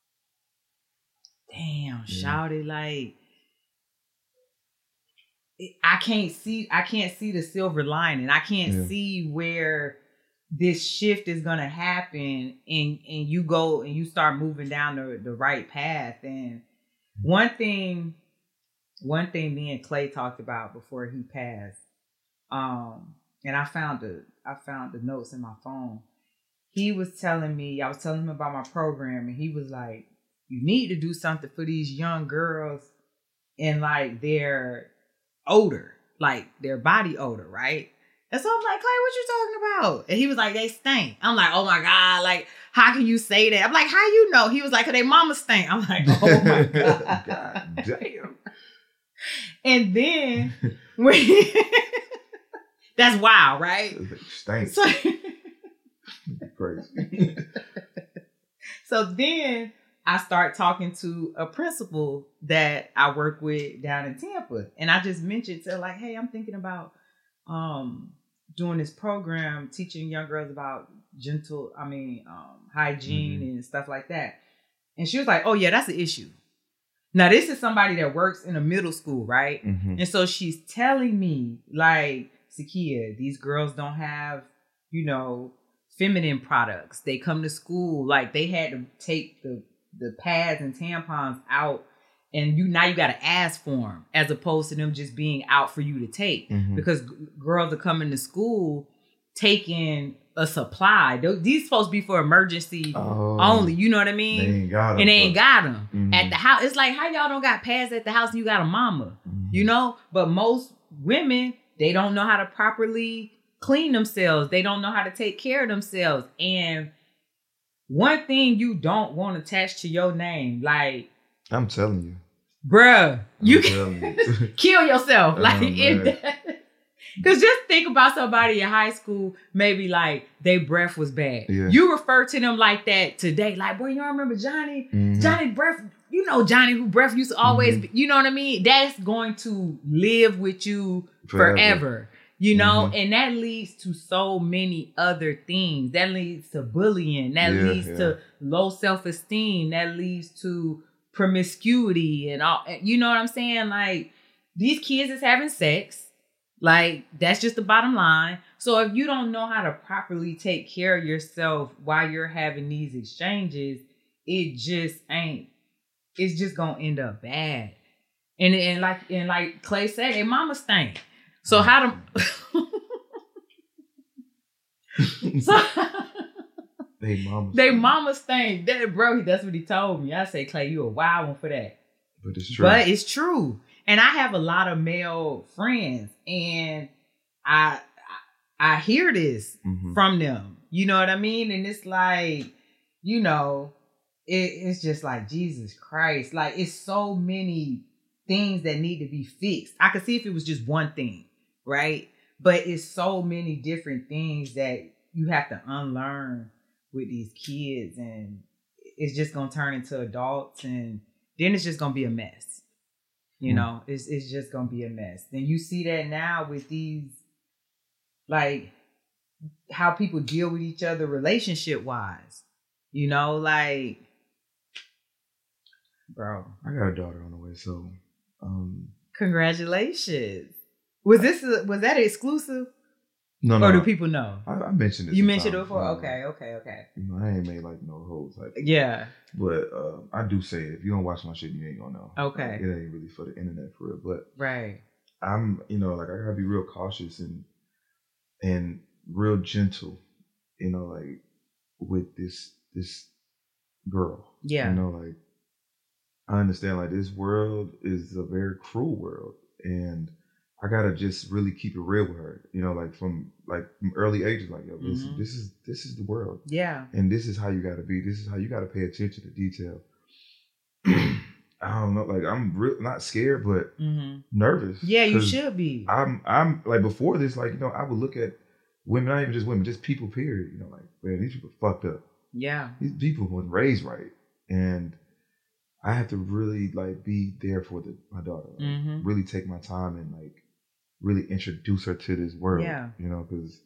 damn, yeah. Shawty, like, I can't see, I can't see the silver lining. I can't yeah. see where this shift is gonna happen, and and you go and you start moving down the, the right path. And one thing, one thing me and Clay talked about before he passed, um, and I found the I found the notes in my phone. He was telling me, I was telling him about my program, and he was like, "You need to do something for these young girls, and like their odor, like their body odor, right?" And so I'm like, "Clay, what you talking about?" And he was like, "They stink." I'm like, "Oh my God, like, how can you say that?" I'm like, "How you know?" He was like, "'Cause they mama stink." I'm like, "Oh my God."
God damn.
And then when that's wild, right?
Stink.
So,
crazy.
So then I start talking to a principal that I work with down in Tampa. And I just mentioned to her, like, "Hey, I'm thinking about um, doing this program, teaching young girls about gentle, I mean, um, hygiene mm-hmm. and stuff like that." And she was like, "Oh yeah, that's an issue." Now, this is somebody that works in a middle school, right?
Mm-hmm.
And so she's telling me, like, "Sakia, these girls don't have, you know, feminine products. They come to school, like, they had to take the the pads and tampons out, and you now you got to ask for them, as opposed to them just being out for you to take." Mm-hmm. Because g- girls are coming to school taking a supply. These supposed to be for emergency oh, only. You know what I mean?
They ain't got them,
and they ain't
but,
got them
mm-hmm.
at the house. It's like, how y'all don't got pads at the house and you got a mama? Mm-hmm. You know? But most women, they don't know how to properly clean themselves. They don't know how to take care of themselves. And one thing you don't want attached to your name, like,
I'm telling you,
bruh,
I'm
you can you. kill yourself. Like,
oh,
if that, because just think about somebody in high school, maybe like their breath was bad.
Yeah.
You refer to them like that today, like, "Boy, you don't remember Johnny?
Mm-hmm.
Johnny breath, you know Johnny who breath used to always mm-hmm. be," you know what I mean? That's going to live with you forever. forever. You know, mm-hmm. and that leads to so many other things. That leads to bullying. That
yeah,
leads
yeah.
to low self-esteem. That leads to promiscuity and all. You know what I'm saying? Like, these kids is having sex. Like, that's just the bottom line. So if you don't know how to properly take care of yourself while you're having these exchanges, it just ain't. It's just gonna end up bad. And and like and like Clay said, hey, mama stank. So how to so
they mama
they mama stank. That bro, that's what he told me. I say, "Clay, you a wild one for that."
But it's true.
But it's true. And I have a lot of male friends, and I I, I hear this mm-hmm. from them. You know what I mean? And it's like, you know, it, it's just like, Jesus Christ. Like, it's so many things that need to be fixed. I could see if it was just one thing. Right? But it's so many different things that you have to unlearn with these kids, and it's just gonna turn into adults, and then it's just gonna be a mess. You mm. know, it's it's just gonna be a mess. Then you see that now with these, like, how people deal with each other relationship wise. You know, like, bro.
I got a daughter on the way, so um
congratulations. Was this a, was that exclusive?
No, no.
Or do people know?
I, I mentioned it.
You mentioned it before? Okay, okay, okay.
You know, I ain't made like no hoes like that.
Yeah.
But uh, I do say it. If you don't watch my shit, you ain't gonna know.
Okay.
Like, it ain't really for the internet for real. But
right.
I'm, you know, like, I gotta be real cautious and and real gentle you know, like with this this girl.
Yeah.
You know, like I understand like this world is a very cruel world, and I gotta just really keep it real with her. You know, like from like from early ages, like yo, listen,
Mhm.
this is this is the world,
Yeah.
and this is how you gotta be. This is how you gotta pay attention to detail. I don't know, like I'm real not scared, but
Mm-hmm.
nervous.
Yeah, you
'cause
should be.
I'm I'm like before this, like you know, I would look at women, not even just women, just people. Period. You know, like man, these people fucked up.
Yeah.
These people weren't raised right, and I have to really like be there for the my daughter. Like,
Mm-hmm.
really take my time and like really introduce her to this world.
Yeah.
You know, because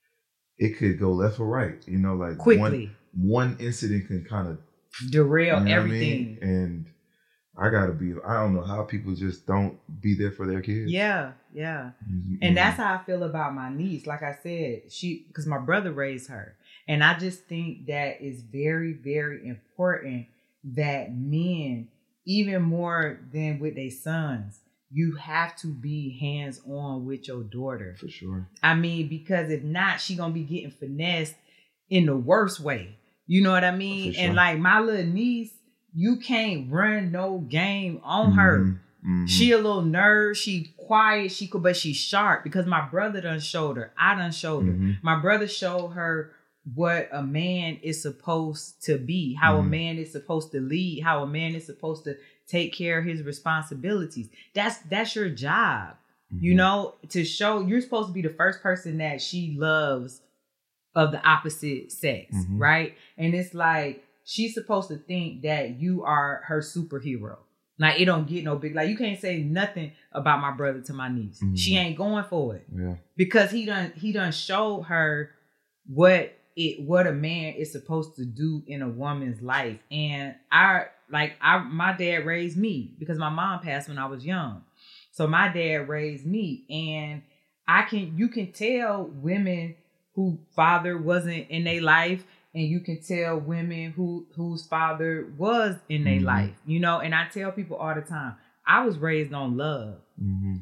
it could go left or right. You know, like
Quickly.
one one incident can kind of
Derail
you know
everything.
what I mean? And I gotta be. I don't know how people just don't be there for their kids.
Yeah, yeah.
Mm-hmm.
And that's how I feel about my niece. Like I said, she because my brother raised her. And I just think that is very, very important that men, even more than with their sons, you have to be hands-on with your daughter.
For sure.
I mean, because if not, she gonna be getting finessed in the worst way. You know what I mean?
For sure.
And like my little niece, you can't run no game on
Mm-hmm.
her.
Mm-hmm.
She a little nerd. She quiet. She could, but she's sharp because my brother done showed her. I done showed her.
Mm-hmm.
My brother showed her what a man is supposed to be, how
Mm-hmm.
a man is supposed to lead, how a man is supposed to take care of his responsibilities. That's that's your job.
Mm-hmm.
You know, to show you're supposed to be the first person that she loves of the opposite sex,
Mhm.
right? And it's like she's supposed to think that you are her superhero. Like it don't get no big. Like you can't say nothing about my brother to my niece.
Mhm.
She ain't going for it
Yeah.
because he done he done showed her what it what a man is supposed to do in a woman's life. And I like I my dad raised me because my mom passed when I was young. So my dad raised me, and I can you can tell women whose father wasn't in their life, and you can tell women who whose father was in their
Mhm.
life, you know. And I tell people all the time, I was raised on love.
Mm-hmm.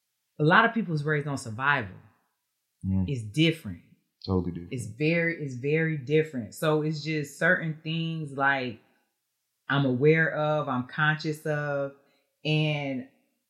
A lot of people was raised on survival.
Mm.
It's different.
Totally different.
It's very, it's very different. So it's just certain things like I'm aware of, I'm conscious of, and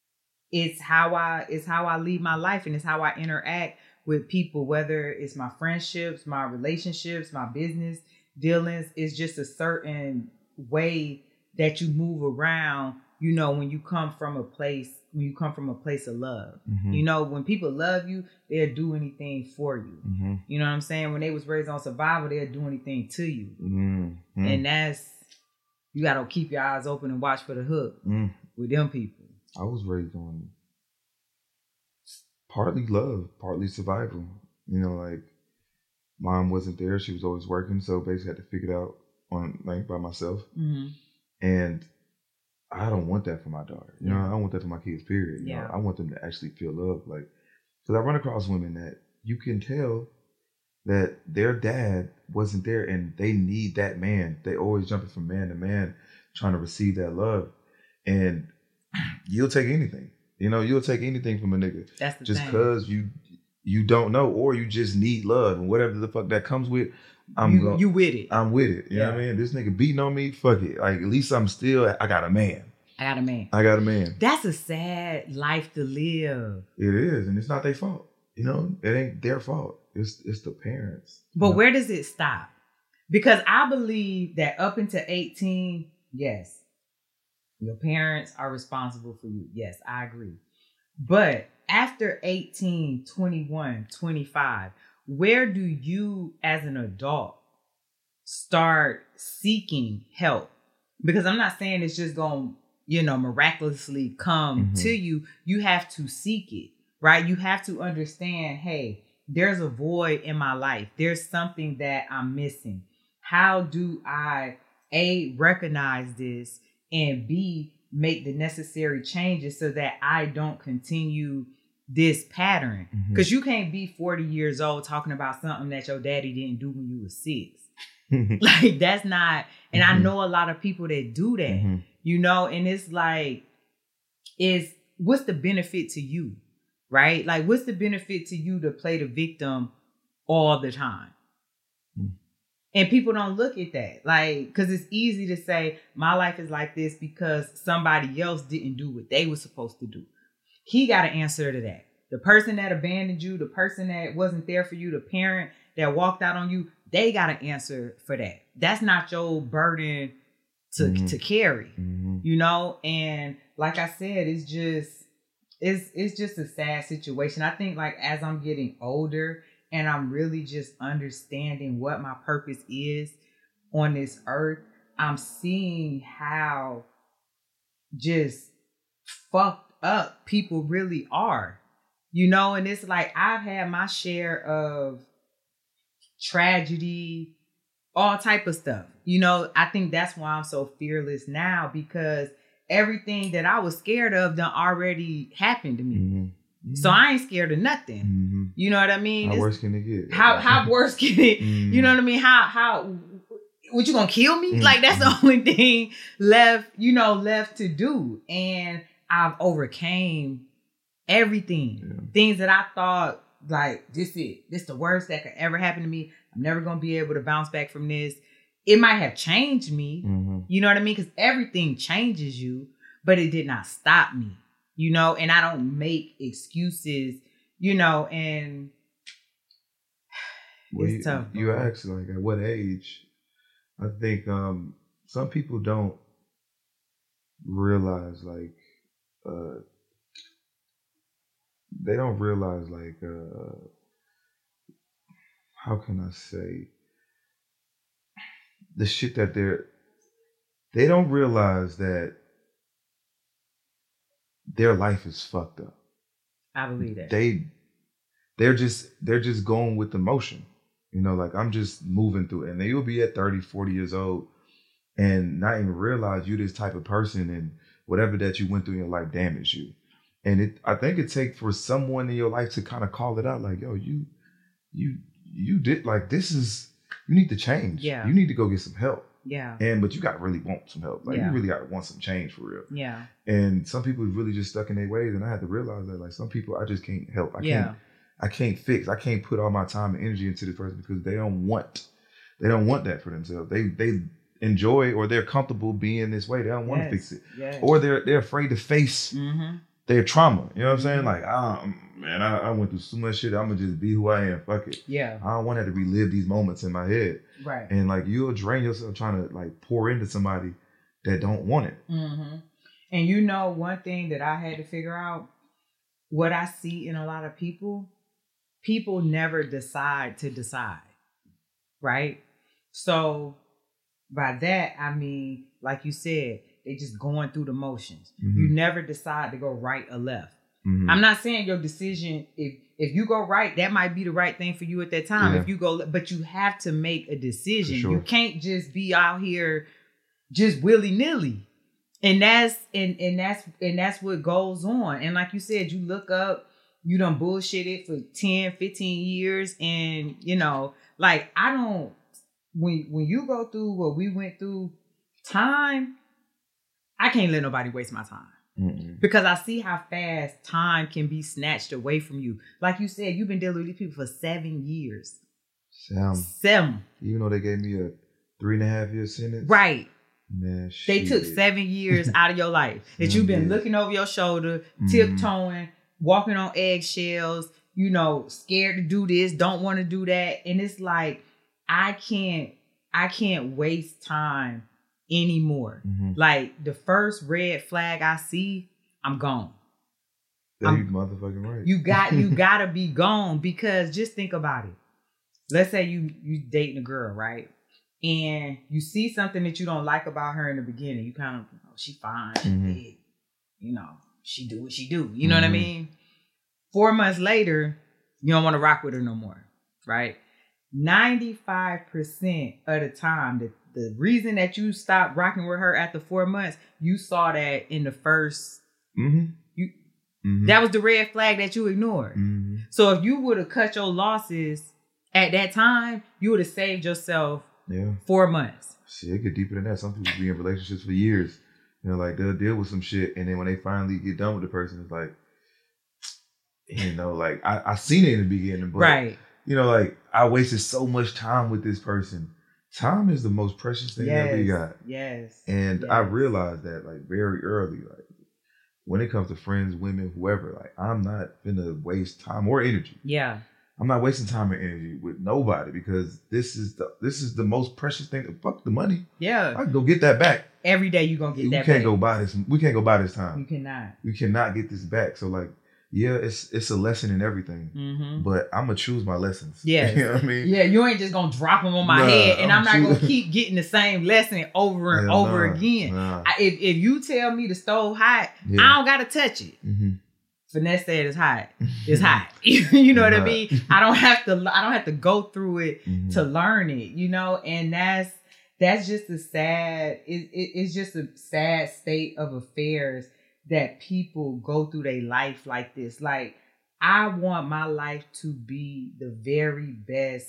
it's how I it's how I lead my life, and it's how I interact with people, whether it's my friendships, my relationships, my business dealings. It's just a certain way that you move around, you know, when you come from a place, when you come from a place of love.
Mm-hmm.
You know, when people love you, they'll do anything for you.
Mm-hmm.
You know what I'm saying? When they was raised on survival, they'll do anything to you.
Mm-hmm.
And that's, you got to keep your eyes open and watch for the hook
Mm.
with them people.
I was raised on partly love, partly survival. You know, like mom wasn't there; she was always working, so basically had to figure it out on like by myself.
Mm-hmm.
And I don't want that for my daughter. You know,
Yeah.
I don't want that for my kids. Period. You
Yeah.
know, I want them to actually feel love. Like, because I run across women that you can tell that their dad wasn't there, and they need that man. They always jumping from man to man, trying to receive that love, and you'll take anything. You know, you'll take anything from a nigga
That's the
just
thing.
because you you don't know, or you just need love, and whatever the fuck that comes with. I'm
you,
go-
you with it.
I'm with it. You know what I
Yeah.
mean? This nigga beating on me, fuck it. Like, at least I'm still, I got a man.
I got a man.
I got a man.
That's a sad life to live.
It is, and it's not their fault. You know, it ain't their fault. It's it's the parents.
But
You know?
where does it stop? Because I believe that up until eighteen, yes, your parents are responsible for you. Yes, I agree. But after eighteen, twenty-one, twenty-five, where do you as an adult start seeking help? Because I'm not saying it's just going to, you know, miraculously come
Mhm.
to you. You have to seek it, right? You have to understand, hey, there's a void in my life. There's something that I'm missing. How do I, A, recognize this, and B, make the necessary changes so that I don't continue this pattern?
Mhm.
Because you can't be forty years old talking about something that your daddy didn't do when you were six. Like, that's not, and I
Mhm.
know a lot of people that do that,
Mhm.
you know, and it's like, is what's the benefit to you, right? Like, what's the benefit to you to play the victim all the time?
Mhm.
And people don't look at that. Like, because it's easy to say, my life is like this because somebody else didn't do what they were supposed to do. He got an answer to that. The person that abandoned you, the person that wasn't there for you, the parent that walked out on you, they got an answer for that. That's not your burden to, mm-hmm. to carry, mm-hmm. you know? And like I said, it's just, it's, it's just a sad situation. I think like as I'm getting older, and I'm really just understanding what my purpose is on this earth, I'm seeing how just fucked up people really are, you know? And it's like, I've had my share of tragedy, all type of stuff. You know, I think that's why I'm so fearless now, because everything that I was scared of done already happened to me. Mm-hmm. Mm-hmm. So I ain't scared of nothing. Mm-hmm. You know what I mean?
How
it's,
worse can it get?
How how worse can it? Mm-hmm. You know what I mean? How how what you gonna kill me? Mm-hmm. Like that's the only thing left, you know, left to do. And I've overcame everything. Yeah. Things that I thought like this it, this the worst that could ever happen to me. I'm never gonna be able to bounce back from this. It might have changed me. Mm-hmm. You know what I mean? Because everything changes you, but it did not stop me. You know, and I don't make excuses, you know, and
well,
it's
you,
tough.
You asked, like, at what age? I think um, some people don't realize, like, uh, they don't realize, like, uh, how can I say, the shit that they're, they don't realize that their life is fucked up.
I believe that.
They, they're just, they're just going with the motion. You know, like I'm just moving through it. And then you'll be at thirty, forty years old and not even realize you this type of person and whatever that you went through in your life damaged you. And it, I think it takes for someone in your life to kind of call it out like, yo, you, you, you did like, this is, you need to change.
Yeah.
You need to go get some help.
Yeah.
And, but you got to really want some help. Like
yeah.
you really got to want some change for real.
Yeah.
And some people really just stuck in their ways. And I had to realize that like some people I just can't help. I
yeah.
can't, I can't fix. I can't put all my time and energy into this person because they don't want, they don't want that for themselves. They, they enjoy or they're comfortable being this way. They don't want yes. to fix it.
Yes.
Or they're, they're afraid to face
mm-hmm.
their trauma. You know what I'm saying? Like, um, man, I, I went through so much shit. I'm going to just be who I am. Fuck it.
Yeah.
I don't want to have to relive these moments in my head.
Right.
And like, you'll drain yourself trying to like pour into somebody that don't want it.
Mm-hmm. And you know, one thing that I had to figure out, what I see in a lot of people, people never decide to decide. Right? So by that, I mean, like you said, they just going through the motions. Mm-hmm. You never decide to go right or left. Mm-hmm. I'm not saying your decision, if if you go right, that might be the right thing for you at that time. Yeah. If you go, but you have to make a decision. Sure. You can't just be out here just willy-nilly. And that's and, and that's and that's what goes on. And like you said, you look up, you done bullshitted for ten, fifteen years. And you know, like I don't when when you go through what we went through, time, I can't let nobody waste my time. Mm-mm. Because I see how fast time can be snatched away from you. Like you said, you've been dealing with these people for seven years.
Seven.
Seven.
Even though they gave me a three and a half year sentence.
Right.
Man,
they took seven years out of your life that you've been looking over your shoulder, mm-hmm. tiptoeing, walking on eggshells, you know, scared to do this, don't want to do that. And it's like, I can't, I can't waste time anymore. Mm-hmm. Like the first red flag I see, I'm gone.
Yeah, you motherfucking right.
You got you gotta be gone, because just think about it. Let's say you you dating a girl, right? And you see something that you don't like about her in the beginning. You kind of, oh, she fine, she mm-hmm. big, you know, she do what she do. You know mm-hmm. what I mean? Four months later, you don't want to rock with her no more, right? ninety-five percent of the time, the The reason that you stopped rocking with her after four months, you saw that in the first, mm-hmm. you mm-hmm. that was the red flag that you ignored. Mm-hmm. So if you would have cut your losses at that time, you would have saved yourself
yeah. four
months.
Shit, it get deeper than that. Some people be in relationships for years. You know, like they'll deal with some shit, and then when they finally get done with the person, it's like, you know, like I, I seen it in the beginning, but
right.
you know, like I wasted so much time with this person. time is the most precious thing
yes.
that we got.
Yes.
And
yes.
I realized that like very early, like when it comes to friends, women, whoever, like I'm not gonna waste time or energy.
Yeah.
I'm not wasting time or energy with nobody because this is the this is the most precious thing. Fuck the money.
Yeah.
I can go get that back.
Every day you gonna get
we
that
back. We can't
back.
go buy this. We can't go buy this time.
You cannot.
We cannot get this back. So like, yeah, it's it's a lesson in everything.
Mm-hmm.
But I'm gonna choose my lessons.
Yeah.
You know what I mean?
Yeah, you ain't just gonna drop them on my
nah,
head, and I'm, I'm not
choosing.
gonna keep getting the same lesson over and
yeah,
over
nah,
again.
Nah.
I, if if you tell me the stove hot,
yeah.
I don't gotta touch it.
Mm-hmm.
Finesse said it's hot. It's hot. You know what
Right.
I mean? I don't have to. I don't have to go through it
Mm-hmm.
to learn it. You know, and that's that's just a sad. It, it, it's just a sad state of affairs that people go through their life like this. Like I want my life to be the very best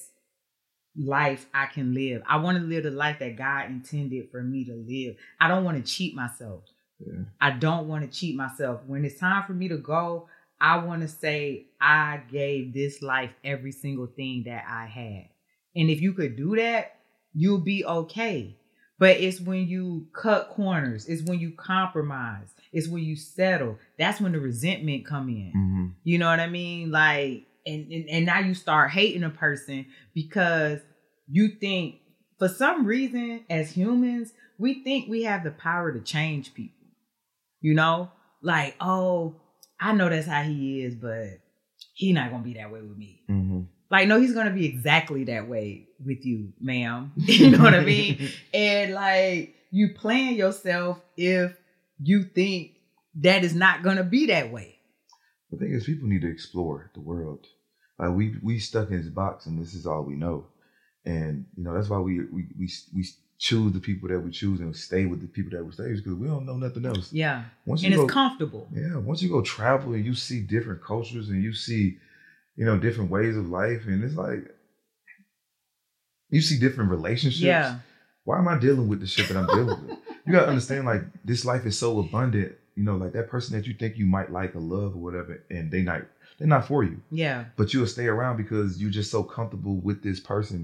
life I can live. I want to live the life that God intended for me to live. I don't want to cheat myself.
Yeah.
I don't want to cheat myself. When it's time for me to go, I want to say I gave this life every single thing that I had. And if you could do that, you'll be okay. But it's when you cut corners. It's when you compromise. It's when you settle. That's when the resentment come in.
Mm-hmm.
You know what I mean? Like, and, and, and now you start hating a person because you think, for some reason, as humans, we think we have the power to change people. You know, like, oh, I know that's how he is, but he not going to be that way with me.
Mm-hmm.
Like, no, he's going to be exactly that way with you, ma'am. You know what I mean? And like, you plan yourself if you think that is not going to be that way.
The thing is, people need to explore the world. Like we we stuck in this box, and this is all we know. And you know that's why we we we we choose the people that we choose and stay with the people that we stay because we don't know nothing else.
Yeah,
once you
and
go,
it's comfortable.
Yeah, once you go travel and you see different cultures and you see, you know, different ways of life, and it's like you see different relationships.
Yeah.
Why am I dealing with the shit that I'm dealing with? You gotta understand, like this life is so abundant. You know, like that person that you think you might like or love or whatever, and they not they're not for you.
Yeah.
But you'll stay around because you're just so comfortable with this person.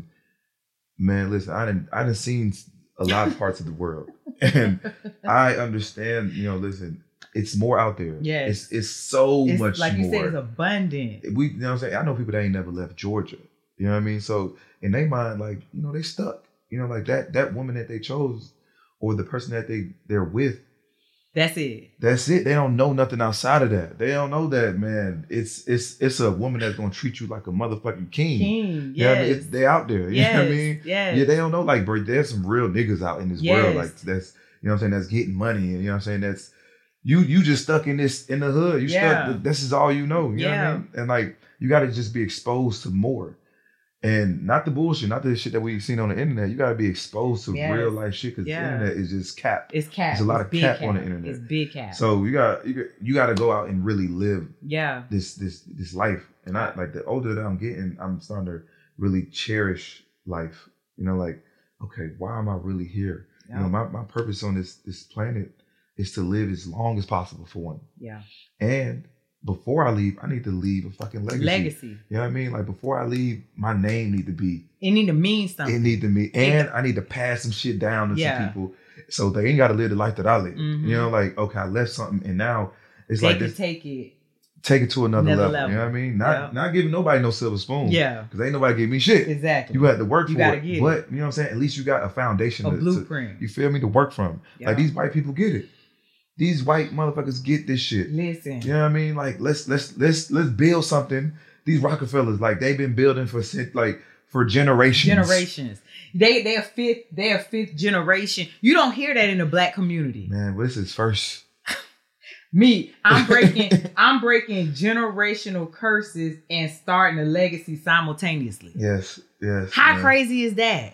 Man, listen, I didn't I done seen a lot of parts of the world. And I understand, you know, listen, it's more out there.
Yes.
It's it's so
It's,
much
like
more.
you said, it's abundant.
We you know what I'm saying? I know people that ain't never left Georgia. You know what I mean? So in their mind, like, you know, they stuck. You know, like that that woman that they chose or the person that they, they're with.
That's it.
That's it. They don't know nothing outside of that. They don't know that, man. It's it's it's a woman that's gonna treat you like a motherfucking king.
King,
You know what I
yes.
mean? It's, they out there. You
Yes,
know what I mean?
yes.
Yeah, they don't know, like, bro, there's some real niggas out in this
Yes.
world. Like that's you know what I'm saying, that's getting money and you know what I'm saying, that's you you just stuck in this in the hood. You
Yeah.
stuck this is all you know. You know
Yeah.
what I mean? And like you gotta just be exposed to more. And not the bullshit, not the shit that we've seen on the internet. You gotta be exposed to
Yes.
real life shit because
Yeah.
the internet is just cap.
It's cap.
There's a lot
It's
of
big
cap on the internet.
It's big cap.
So you got you got you got to go out and really live
yeah.
this this this life. And I like the older that I'm getting, I'm starting to really cherish life. You know, like okay, why am I really here?
Yeah.
You know, my my purpose on this this planet is to live as long as possible for one.
Yeah.
And before I leave, I need to leave a fucking legacy.
Legacy.
You know what I mean? Like before I leave, my name need to be.
It need to mean something.
It need to be, and I need to pass some shit down to
Yeah.
some people, so they ain't got to live the life that I live.
Mhm.
You know, like okay, I left something, and now it's
they
like
can
this.
take it.
Take it to another,
Another
level,
level.
You know what I mean? Not
Yeah.
not giving nobody no silver spoon.
Yeah.
Because ain't nobody give me shit.
Exactly.
You got to work
You
for
gotta
it.
get it.
But you know what I'm saying? At least you got a foundation.
A
to, to-
blueprint.
you feel me? To work from.
Yeah.
Like these white people get it. These white motherfuckers get this shit.
Listen.
You know what I mean? Like let's let's let's let's build something. These Rockefellers, like they've been building for cent- like for generations.
Generations. They they're fifth, they're fifth generation. You don't hear that in the black community.
Man, well, this is first.
Me, I'm breaking, I'm breaking generational curses and starting a legacy simultaneously.
Yes, yes.
How
man.
crazy is that?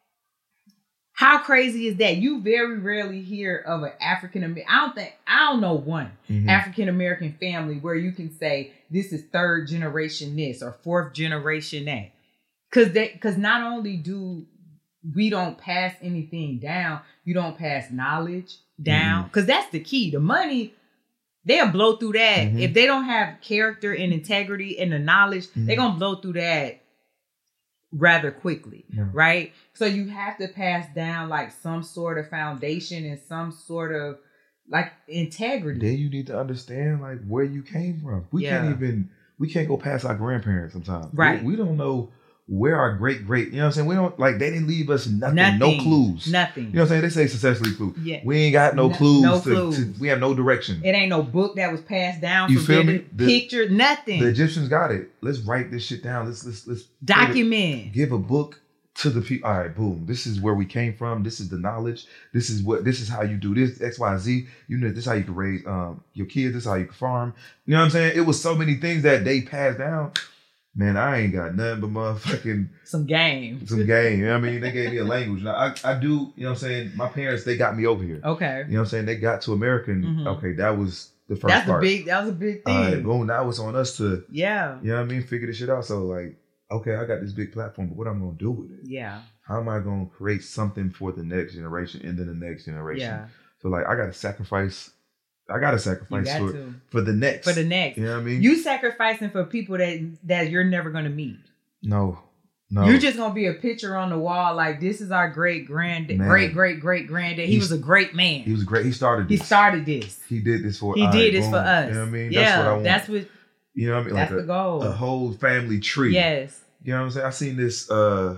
How crazy is that? You very rarely hear of an African American. I don't think I don't know one
Mhm.
African American family where you can say this is third generation this or fourth generation that. Cause they, cause not only do we don't pass anything down, you don't pass knowledge down.
Mhm.
Cause that's the key. The money, they'll blow through that.
Mhm.
If they don't have character and integrity and the knowledge,
Mhm.
they're gonna blow through that rather quickly,
Yeah.
right? So you have to pass down like some sort of foundation and some sort of like integrity.
Then you need to understand like where you came from. We
Yeah.
can't even we can't go past our grandparents sometimes.
Right.
We, we don't know where our great great, you know what I'm saying? We don't like they didn't leave us nothing,
Nothing.
no clues.
Nothing.
You know what I'm saying? They say successfully clues.
Yeah.
We ain't got no,
No-
clues.
no
to-
clues.
to- we have no direction.
It ain't no book that was passed down
You
from
feel
getting
me? The-
picture, nothing.
The Egyptians got it. Let's write this shit down. Let's let's let's
Document.
give a book to the people. All right, boom. This is where we came from. This is the knowledge. This is what. This is how you do this. X, Y, Z. You know, this is how you can raise um your kids. This is how you can farm. You know what I'm saying? It was so many things that they passed down. Man, I ain't got nothing but motherfucking
Some game.
some game. You know what I mean? They gave me a language. Now I, I do. You know what I'm saying? My parents, they got me over here.
Okay.
You know what I'm saying? They got to America. And,
Mhm.
okay, that was the first
That's
part.
the big. That was a big thing.
All right, boom. Now it's on us to.
Yeah.
You know what I mean? Figure this shit out. So like, okay, I got this big platform, but what I'm gonna do with it?
Yeah.
How am I gonna create something for the next generation and then the next generation?
Yeah.
So like, I gotta sacrifice. I gotta
You
sacrifice
got
for
to.
for the next.
For the next.
You know what I mean?
You sacrificing for people that that you're never gonna meet.
no, no.
You're just gonna be a picture on the wall, like this is our great grand,
Man.
great great great granddad. He
He's-
was a great man.
He was great. He started.
He
This.
started this.
He did this for.
He
all
did
right,
this
boom.
for us.
You know what I mean?
Yeah,
That's what I want.
that's what.
You know what I mean?
That's
like
the
a,
goal.
a whole family tree.
Yes.
You know what I'm saying? I seen this. uh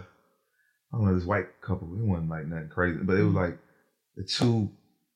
I don't know, this white couple. It wasn't like nothing crazy, but it was like the two.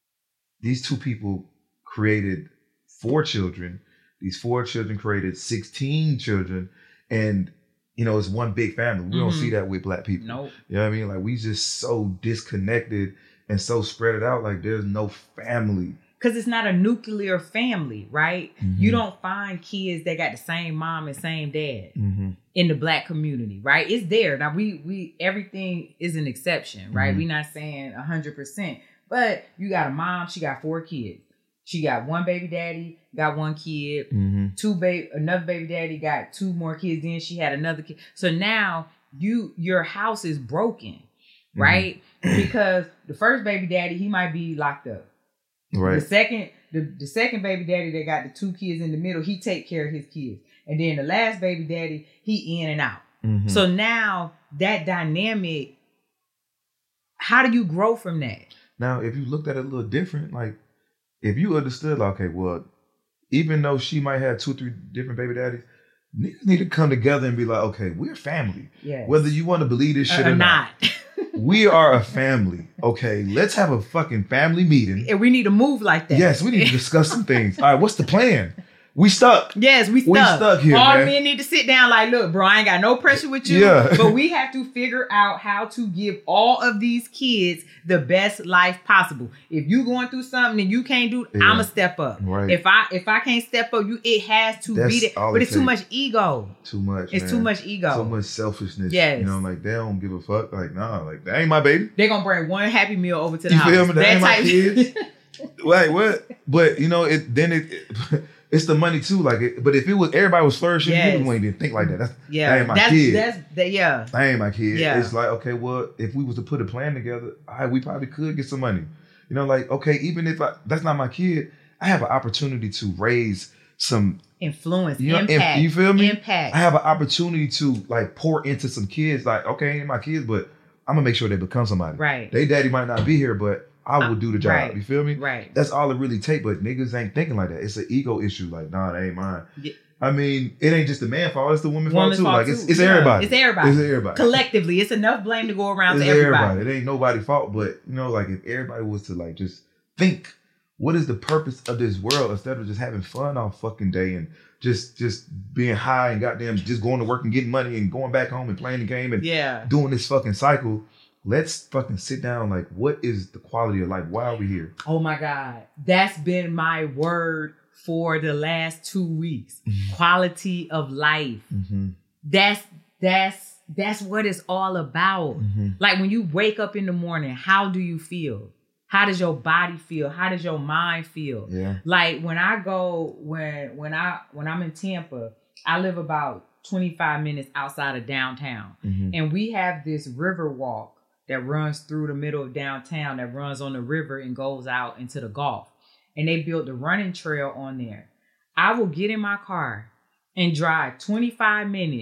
These two people created four children. These four children created sixteen children, and you know it's one big family. We don't
Mhm.
see that with black people.
Nope.
You know what I mean? Like we just so disconnected and so spread it out. Like there's no family.
Because it's not a nuclear family, right?
Mhm.
You don't find kids that got the same mom and same dad
Mm-hmm.
in the black community, right? It's there. Now we we everything is an exception, right?
Mhm.
We're not saying a hundred percent. But you got a mom, she got four kids. She got one baby daddy, got one kid,
Mm-hmm.
two baby another baby daddy got two more kids, then she had another kid. So now you your house is broken, right? Because the first baby daddy, he might be locked up.
Right.
The second, the, the second baby daddy that got the two kids in the middle, he take care of his kids. And then the last baby daddy, he in and out.
Mhm.
So now that dynamic, how do you grow from that?
Now, if you looked at it a little different, like if you understood, like, okay, well, even though she might have two, three different baby daddies, niggas need to come together and be like, okay, we're family.
Yes.
Whether you want to believe this shit
or
or not,
not.
we are a family. Okay, let's have a fucking family meeting.
And we need to move like that.
Yes, we need to discuss some things. All right, what's the plan? We stuck.
Yes, we stuck.
We stuck here,
All
man.
men need to sit down like, look, bro, I ain't got no pressure with you.
Yeah.
But we have to figure out how to give all of these kids the best life possible. If you going through something and you can't do,
Yeah.
I'ma step up.
Right.
If I if I can't step up, you it has to
That's
be there.
all
But
it
it's too
takes.
much ego.
Too much.
It's
man.
too much ego.
So much selfishness.
Yes.
You know, like they don't give a fuck. Like, nah, like that ain't my baby.
They're gonna bring one Happy Meal over to the
You
house.
feel me? That ain't my
type-
kids. Like what? But you know, it then it, it it's the money too. Like, it, but if it was everybody was flourishing,
Yes.
people wouldn't even think like that. That's
Yeah,
that ain't my
that's
kid.
that's that. Yeah,
that ain't my kid.
Yeah.
It's like, okay, well, if we was to put a plan together, I, we probably could get some money. You know, like, okay, even if I, that's not my kid, I have an opportunity to raise some.
influence,
You know, if-
impact.
you feel me?
Impact.
I have an opportunity to like pour into some kids. Like, okay, ain't my kids, but I'm gonna make sure they become somebody.
Right.
They daddy might not be here, but I will
Uh,
do the job.
right.
You feel me?
Right.
That's all it really take. But niggas ain't thinking like that. It's an ego issue. Like, nah, that ain't mine.
Yeah.
I mean, it ain't just the man fault. It's the woman fault
Woman's
too.
fault
Like, it's
too.
it's
Yeah.
everybody.
It's everybody.
It's everybody.
Collectively, it's enough blame to go around
It's
to everybody.
It ain't nobody's fault. But you know, like if everybody was to like just think, what is the purpose of this world instead of just having fun all fucking day and just just being high and goddamn just going to work and getting money and going back home and playing the game and
Yeah.
doing this fucking cycle. Let's fucking sit down. Like, what is the quality of life? Why are we here?
Oh my God. That's been my word for the last two weeks. Quality of life.
Mm-hmm.
That's that's that's what it's all about.
Mm-hmm.
Like when you wake up in the morning, how do you feel? How does your body feel? How does your mind feel?
Yeah.
Like when I go when when I when I'm in Tampa, I live about twenty-five minutes outside of downtown.
Mm-hmm.
And we have this river walk that runs through the middle of downtown, that runs on the river and goes out into the Gulf. And they built a running trail on there. I will get in my car and drive twenty-five minutes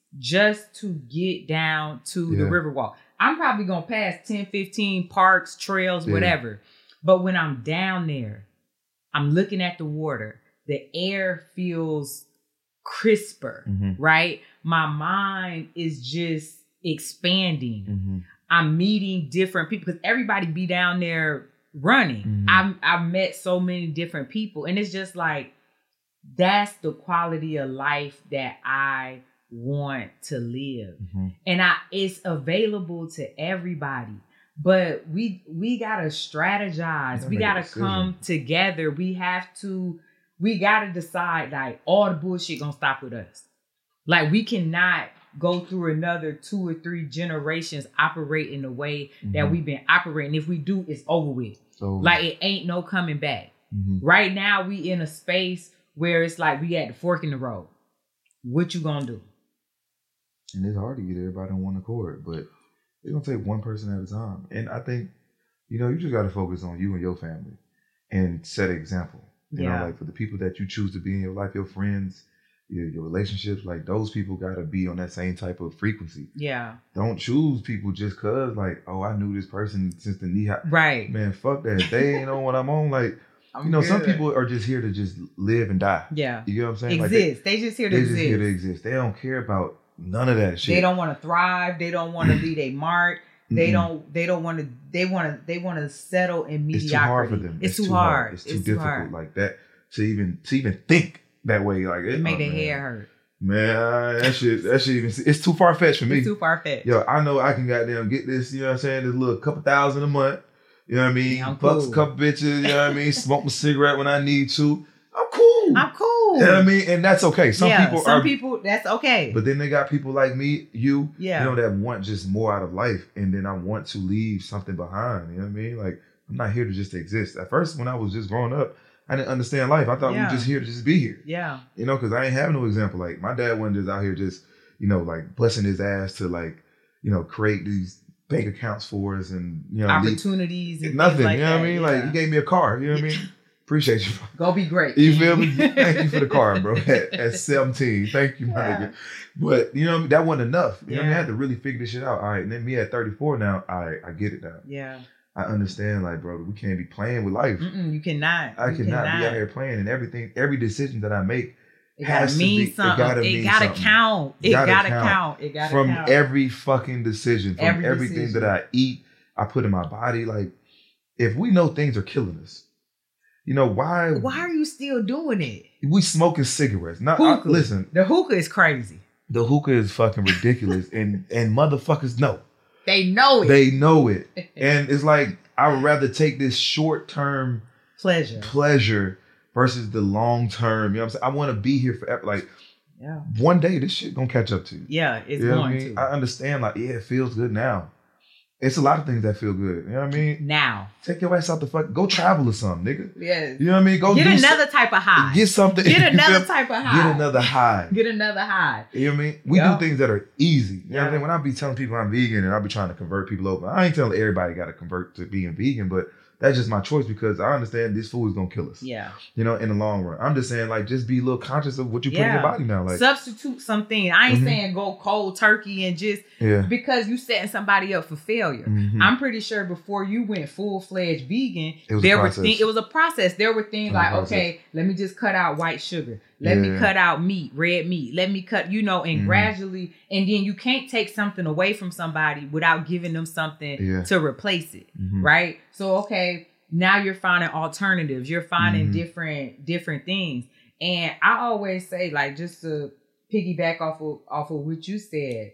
just to get down to
Yeah.
the Riverwalk. I'm probably going to pass ten, fifteen parks, trails,
Yeah.
whatever. But when I'm down there, I'm looking at the water. The air feels crisper,
Mm-hmm.
right? My mind is just expanding.
Mm-hmm.
I'm meeting different people because everybody be down there running.
Mhm.
I've, I've met so many different people, and it's just like, that's the quality of life that I want to live.
Mm-hmm.
And I it's available to everybody. But we we gotta strategize.
Gotta
We
make a
gotta
decision.
come together. We have to, we gotta decide, like, all the bullshit gonna stop with us. Like, we cannot go through another two or three generations operating the way that
Mhm.
we've been operating. If we do, it's over with.
So
Like, it ain't no coming back.
mhm.
Right now, we in a space where it's like we at the fork in the road. What you gonna do?
And it's hard to get everybody on one accord, but it's gonna take one person at a time. And I think, you know, you just gotta focus on you and your family and set an example. You
Yeah.
know, like for the people that you choose to be in your life, your friends, your, your relationships, like those people gotta be on that same type of frequency.
Yeah.
Don't choose people just cause like, oh, I knew this person since the knee high.
Right.
Man, fuck that. If they ain't on what I'm on, like,
I'm
you know, some
good.
people are just here to just live and die.
Yeah.
You get what I'm saying? Like they,
Exist. They, just here to
they
exist.
just here to exist. They don't care about none of that shit.
They don't want to thrive. They don't want to leave a mark. They
Mm-mm.
don't. They don't want to. They want to. They want to settle in mediocrity.
It's too hard for them.
It's, too hard.
It's too difficult like that to even to even think that way. Like
It
it
make
oh,
their
man.
hair hurt.
Man, that shit. That shit even. It's too far fetched for me.
It's too far fetched.
Yo, I know I can goddamn get this. You know what I'm saying? This little couple thousand a month. You know what I mean?
Yeah, I'm
Fucks
cool.
a couple bitches. You know what I mean? Smoke my cigarette when I need to. I'm cool.
I'm cool.
You know what I mean? And that's okay. Some
yeah,
people
some
are.
people. That's okay.
But then they got people like me, you,
Yeah.
you know, that want just more out of life. And then I want to leave something behind. You know what I mean? Like, I'm not here to just exist. At first, when I was just growing up, I didn't understand life. I thought we
Yeah.
were just here to just be here.
yeah.
You know, because I ain't have no example. Like, my dad wasn't just out here just, you know, like busting his ass to like, you know, create these bank accounts for us and, you know, leave-
Opportunities. And
nothing.
things like
you know what
that.
I mean?
Yeah.
Like, he gave me a car. You know what I mean? Appreciate you.
Go be great.
You feel me? Thank you for the car, bro. At, at seventeen. Thank you, my
Yeah.
nigga. But, you know, that wasn't enough. You know what I mean? I
Yeah.
had to really figure this shit out. All right. And then me at thirty-four now, all right, I get it now.
Yeah.
I understand, like, bro, we can't be playing with life.
Mm-mm, you cannot.
I
you
cannot,
cannot
be out here playing. And everything, every decision that I make
It
has
gotta
to
mean
be- it
something.
gotta
It
mean
gotta
something.
count. It
Gotta
gotta
count.
count. It gotta
from
count.
every fucking decision, from
Every
everything
decision.
that I eat, I put in my body. Like, if we know things are killing us, you know, why,
Why are you still doing it?
we smoking cigarettes? Not, I,
Hookah.
listen,
The hookah is crazy.
the hookah is fucking ridiculous, and and motherfuckers know.
They know it.
They know it. And it's like, I would rather take this short term
Pleasure.
pleasure versus the long term. You know what I'm saying? I want to be here forever. Like,
Yeah.
one day this shit gonna catch up to you.
Yeah, it's
You know what
going
I mean?
to.
I understand, like, yeah, it feels good now. It's a lot of things that feel good. You know what I mean?
Now.
Take your ass out the fuck. Go travel or something, nigga.
Yes.
You know what I mean? Go
Get
do
another
some-
type of high.
Get something.
Get
you
another
feel-
type of high.
Get another high.
Get another high.
You know what I mean? We
Yeah.
do things that are easy. You know what I
Yeah.
mean? When I be telling people I'm vegan and I be trying to convert people over, I ain't telling everybody got to convert to being vegan, but that's just my choice because I understand this food is gonna kill us.
Yeah.
You know, in the long run. I'm just saying, like, just be a little conscious of what you put in
Yeah.
your body now. Like,
Substitute something. I ain't
Mhm.
saying go cold turkey and just
yeah.
because you setting somebody up for failure.
Mhm.
I'm pretty sure before you went full fledged vegan,
It was a
there were
process.
things. It was a process. There were things
It was a
like,
process.
okay, let me just cut out white sugar. Let me
Yeah.
cut out meat, red meat. Let me cut, you know, and
Mhm.
gradually, and then you can't take something away from somebody without giving them something
Yeah.
to replace it,
Mhm.
right? So, okay, now you're finding alternatives. You're finding
Mhm.
different different things. And I always say, like, just to piggyback off of off of what you said,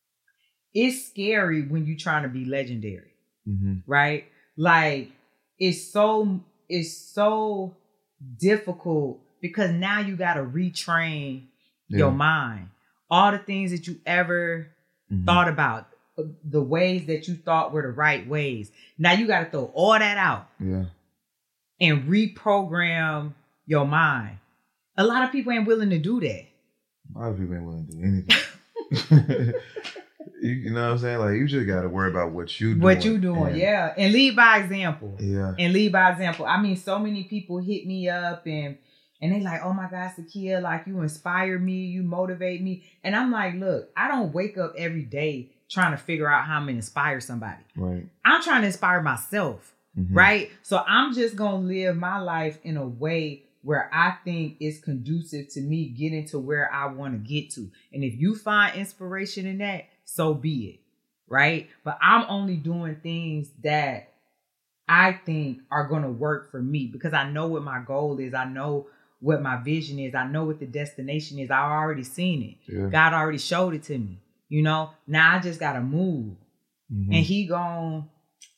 it's scary when you're trying to be legendary,
Mhm.
right? Like, it's so it's so difficult because now you got to retrain
Yeah.
your mind. All the things that you ever
Mhm.
thought about, the ways that you thought were the right ways. Now you got to throw all that out
Yeah.
and reprogram your mind. A lot of people ain't willing to do that.
A lot of people ain't willing to do anything. you, you know what I'm saying? Like, you just got to worry about what you doing.
What you doing,
and-
yeah. And lead by example.
Yeah.
And lead by example. I mean, so many people hit me up and And they like, oh my God, Sakia, like you inspire me, you motivate me. And I'm like, look, I don't wake up every day trying to figure out how I'm going to inspire somebody.
Right.
I'm trying to inspire myself.
Mm-hmm.
Right. So I'm just going to live my life in a way where I think is conducive to me getting to where I want to get to. And if you find inspiration in that, so be it. Right. But I'm only doing things that I think are going to work for me because I know what my goal is. I know what my vision is. I know what the destination is. I've already seen it.
Yeah.
God already showed it to me. You know, now I just got to move.
Mm-hmm.
And he gon'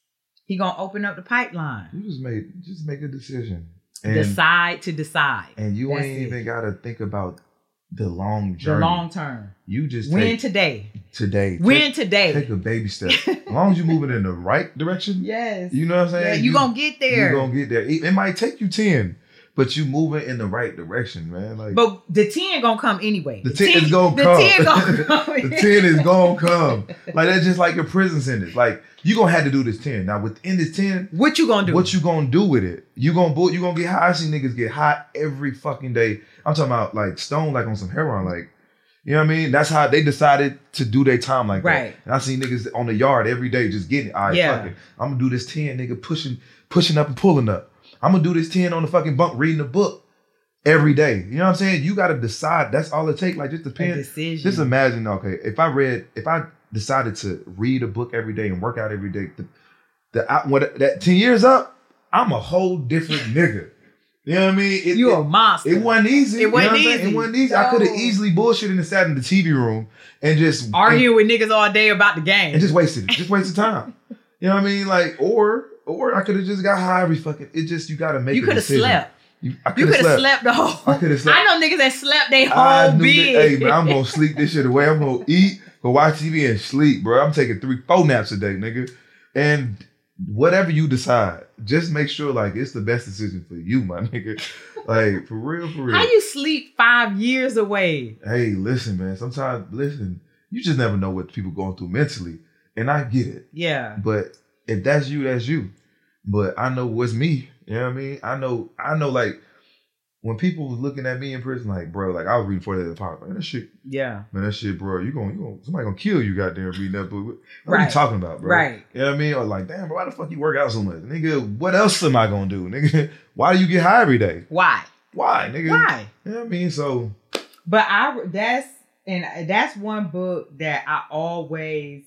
he gonna open up the pipeline.
You just made just make a decision. And,
decide to decide.
And you
That's
ain't
it.
even got to think about the long journey.
The long term.
You just
win
take
today.
Today.
Win
take,
today.
Take a baby step. As long as you're moving in the right direction.
Yes.
You know what I'm saying?
Yeah, you,
you
gonna get there.
You're gonna get there. It, it might take you ten, but you moving in the right direction, man. Like,
but the ten gonna come anyway.
The ten is gonna
the
come.
ten gonna come.
The ten is gonna come. Like that's just like your prison sentence. Like you gonna have to do this ten. Now within this ten,
what you gonna do?
What you gonna do with it? You gonna bull, you gonna get high. I see niggas get high every fucking day. I'm talking about like stone, like on some heroin, like. You know what I mean? That's how they decided to do their time like
right.
that. And I see niggas on the yard every day just getting it. All right,
yeah.
fuck it. I'm gonna do this ten, nigga, pushing, pushing up and pulling up. I'm gonna do this ten on the fucking bunk, reading a book every day. You know what I'm saying? You gotta decide. That's all it takes. Like just depend.
Decision.
Just imagine, okay, if I read, if I decided to read a book every day and work out every day, the, the I, what that ten years up, I'm a whole different nigga. You know what I mean? It,
you
it,
a monster.
It wasn't easy.
It wasn't
you know
easy.
It wasn't easy.
No.
I could have easily bullshitted and sat in the T V room and just
arguing with niggas all day about the game
and just wasted it. Just wasted time. You know what I mean? Like, or or I could have just got high every fucking. It just you got to make.
You
could have
slept.
You, I
you could have slept. slept the whole.
I could have slept.
I know niggas that slept their
I
whole bed.
Hey man, I'm gonna sleep this shit away. I'm gonna eat, go watch T V, and sleep, bro. I'm taking three, four naps a day, nigga, and. Whatever you decide, just make sure like it's the best decision for you, my nigga. Like for real, for real.
How you sleep five years away?
Hey, listen, man. Sometimes, listen, you just never know what people going through mentally, and I get it.
Yeah.
But if that's you, that's you. But I know what's me. You know what I mean? I know. I know. Like when people was looking at me in prison, like bro, like I was reading for that part, man. That shit.
Yeah.
Man, that shit, bro. You gonna, you gonna, somebody gonna kill you, goddamn, reading that book. What
right.
are you talking about, bro?
Right.
You know what I mean? Or like, damn, bro, why the fuck you work out so much, nigga? What else am I gonna do, nigga? Why do you get high every day?
Why?
Why, nigga?
Why?
You know what I mean? So.
But I that's and that's one book that I always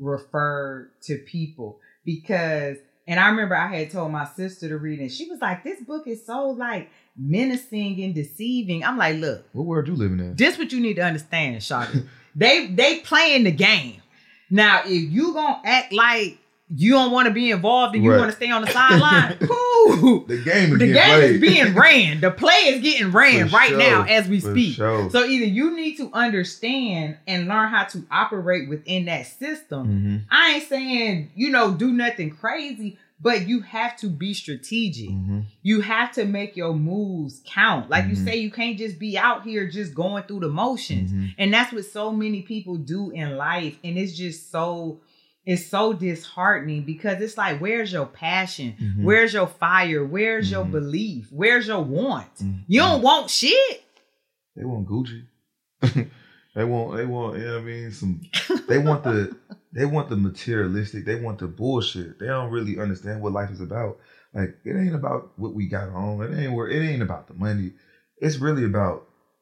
refer to people because. And I remember I had told my sister to read it. And she was like, this book is so like menacing and deceiving. I'm like, look.
What world you living in?
This what you need to understand, Shawty. they they playing the game. Now, if you gonna act like you don't want to be involved and you
right.
want to stay on the sideline, cool.
The game is
the
getting
game
played.
is being ran. The play is getting ran
For
right
sure.
now as we
For
speak.
Sure.
So either you need to understand and learn how to operate within that system.
Mm-hmm.
I ain't saying, you know, do nothing crazy, but you have to be strategic.
Mm-hmm.
You have to make your moves count. Like
mm-hmm.
you say, you can't just be out here just going through the motions.
Mm-hmm.
And that's what so many people do in life. And it's just so, it's so disheartening because it's like, where's your passion?
Mm-hmm.
Where's your fire? Where's
mm-hmm.
your belief? Where's your want?
Mm-hmm.
You don't want shit.
They want Gucci. they want, they want, you know what I mean? Some, they want the, they want the materialistic. They want the bullshit. They don't really understand what life is about. Like, it ain't about what we got on. It ain't where, it ain't about the money. It's really about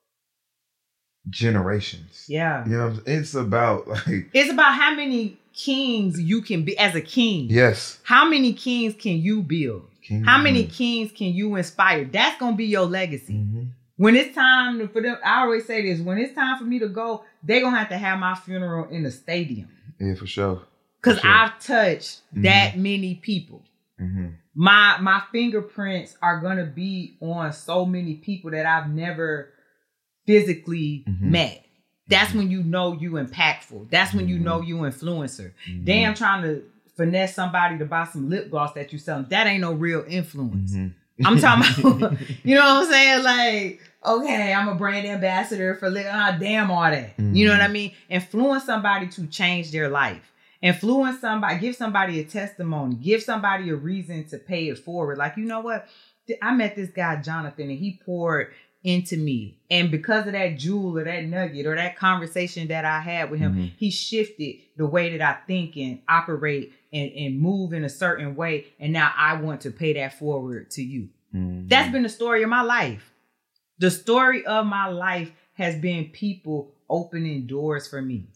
generations.
Yeah.
You know what I'm saying? It's about like.
It's about how many kings you can be as a king.
Yes.
How many kings can you build?
King
how many
build.
kings can you inspire? That's going to be your legacy.
Mm-hmm.
When it's time for them, I always say this, when it's time for me to go, they're going to have to have my funeral in the stadium.
Yeah, for sure.
Because
sure.
I've touched
mm-hmm.
that many people.
Mm-hmm.
My my fingerprints are going to be on so many people that I've never physically mm-hmm. met. That's mm-hmm. when you know you impactful. That's when you know you influencer. Mm-hmm. Damn, trying to finesse somebody to buy some lip gloss that you selling. That ain't no real influence. Mm-hmm. I'm talking about, you know what I'm saying? Like, okay, I'm a brand ambassador for lip. Ah, damn all that. Mm-hmm. You know what I mean? Influence somebody to change their life. Influence somebody, give somebody a testimony, give somebody a reason to pay it forward. Like, you know what? I met this guy, Jonathan, and he poured into me. And because of that jewel or that nugget or that conversation that I had with him, mm-hmm. he shifted the way that I think and operate and, and move in a certain way. And now I want to pay that forward to you. Mm-hmm. That's been the story of my life. The story of my life has been people opening doors for me.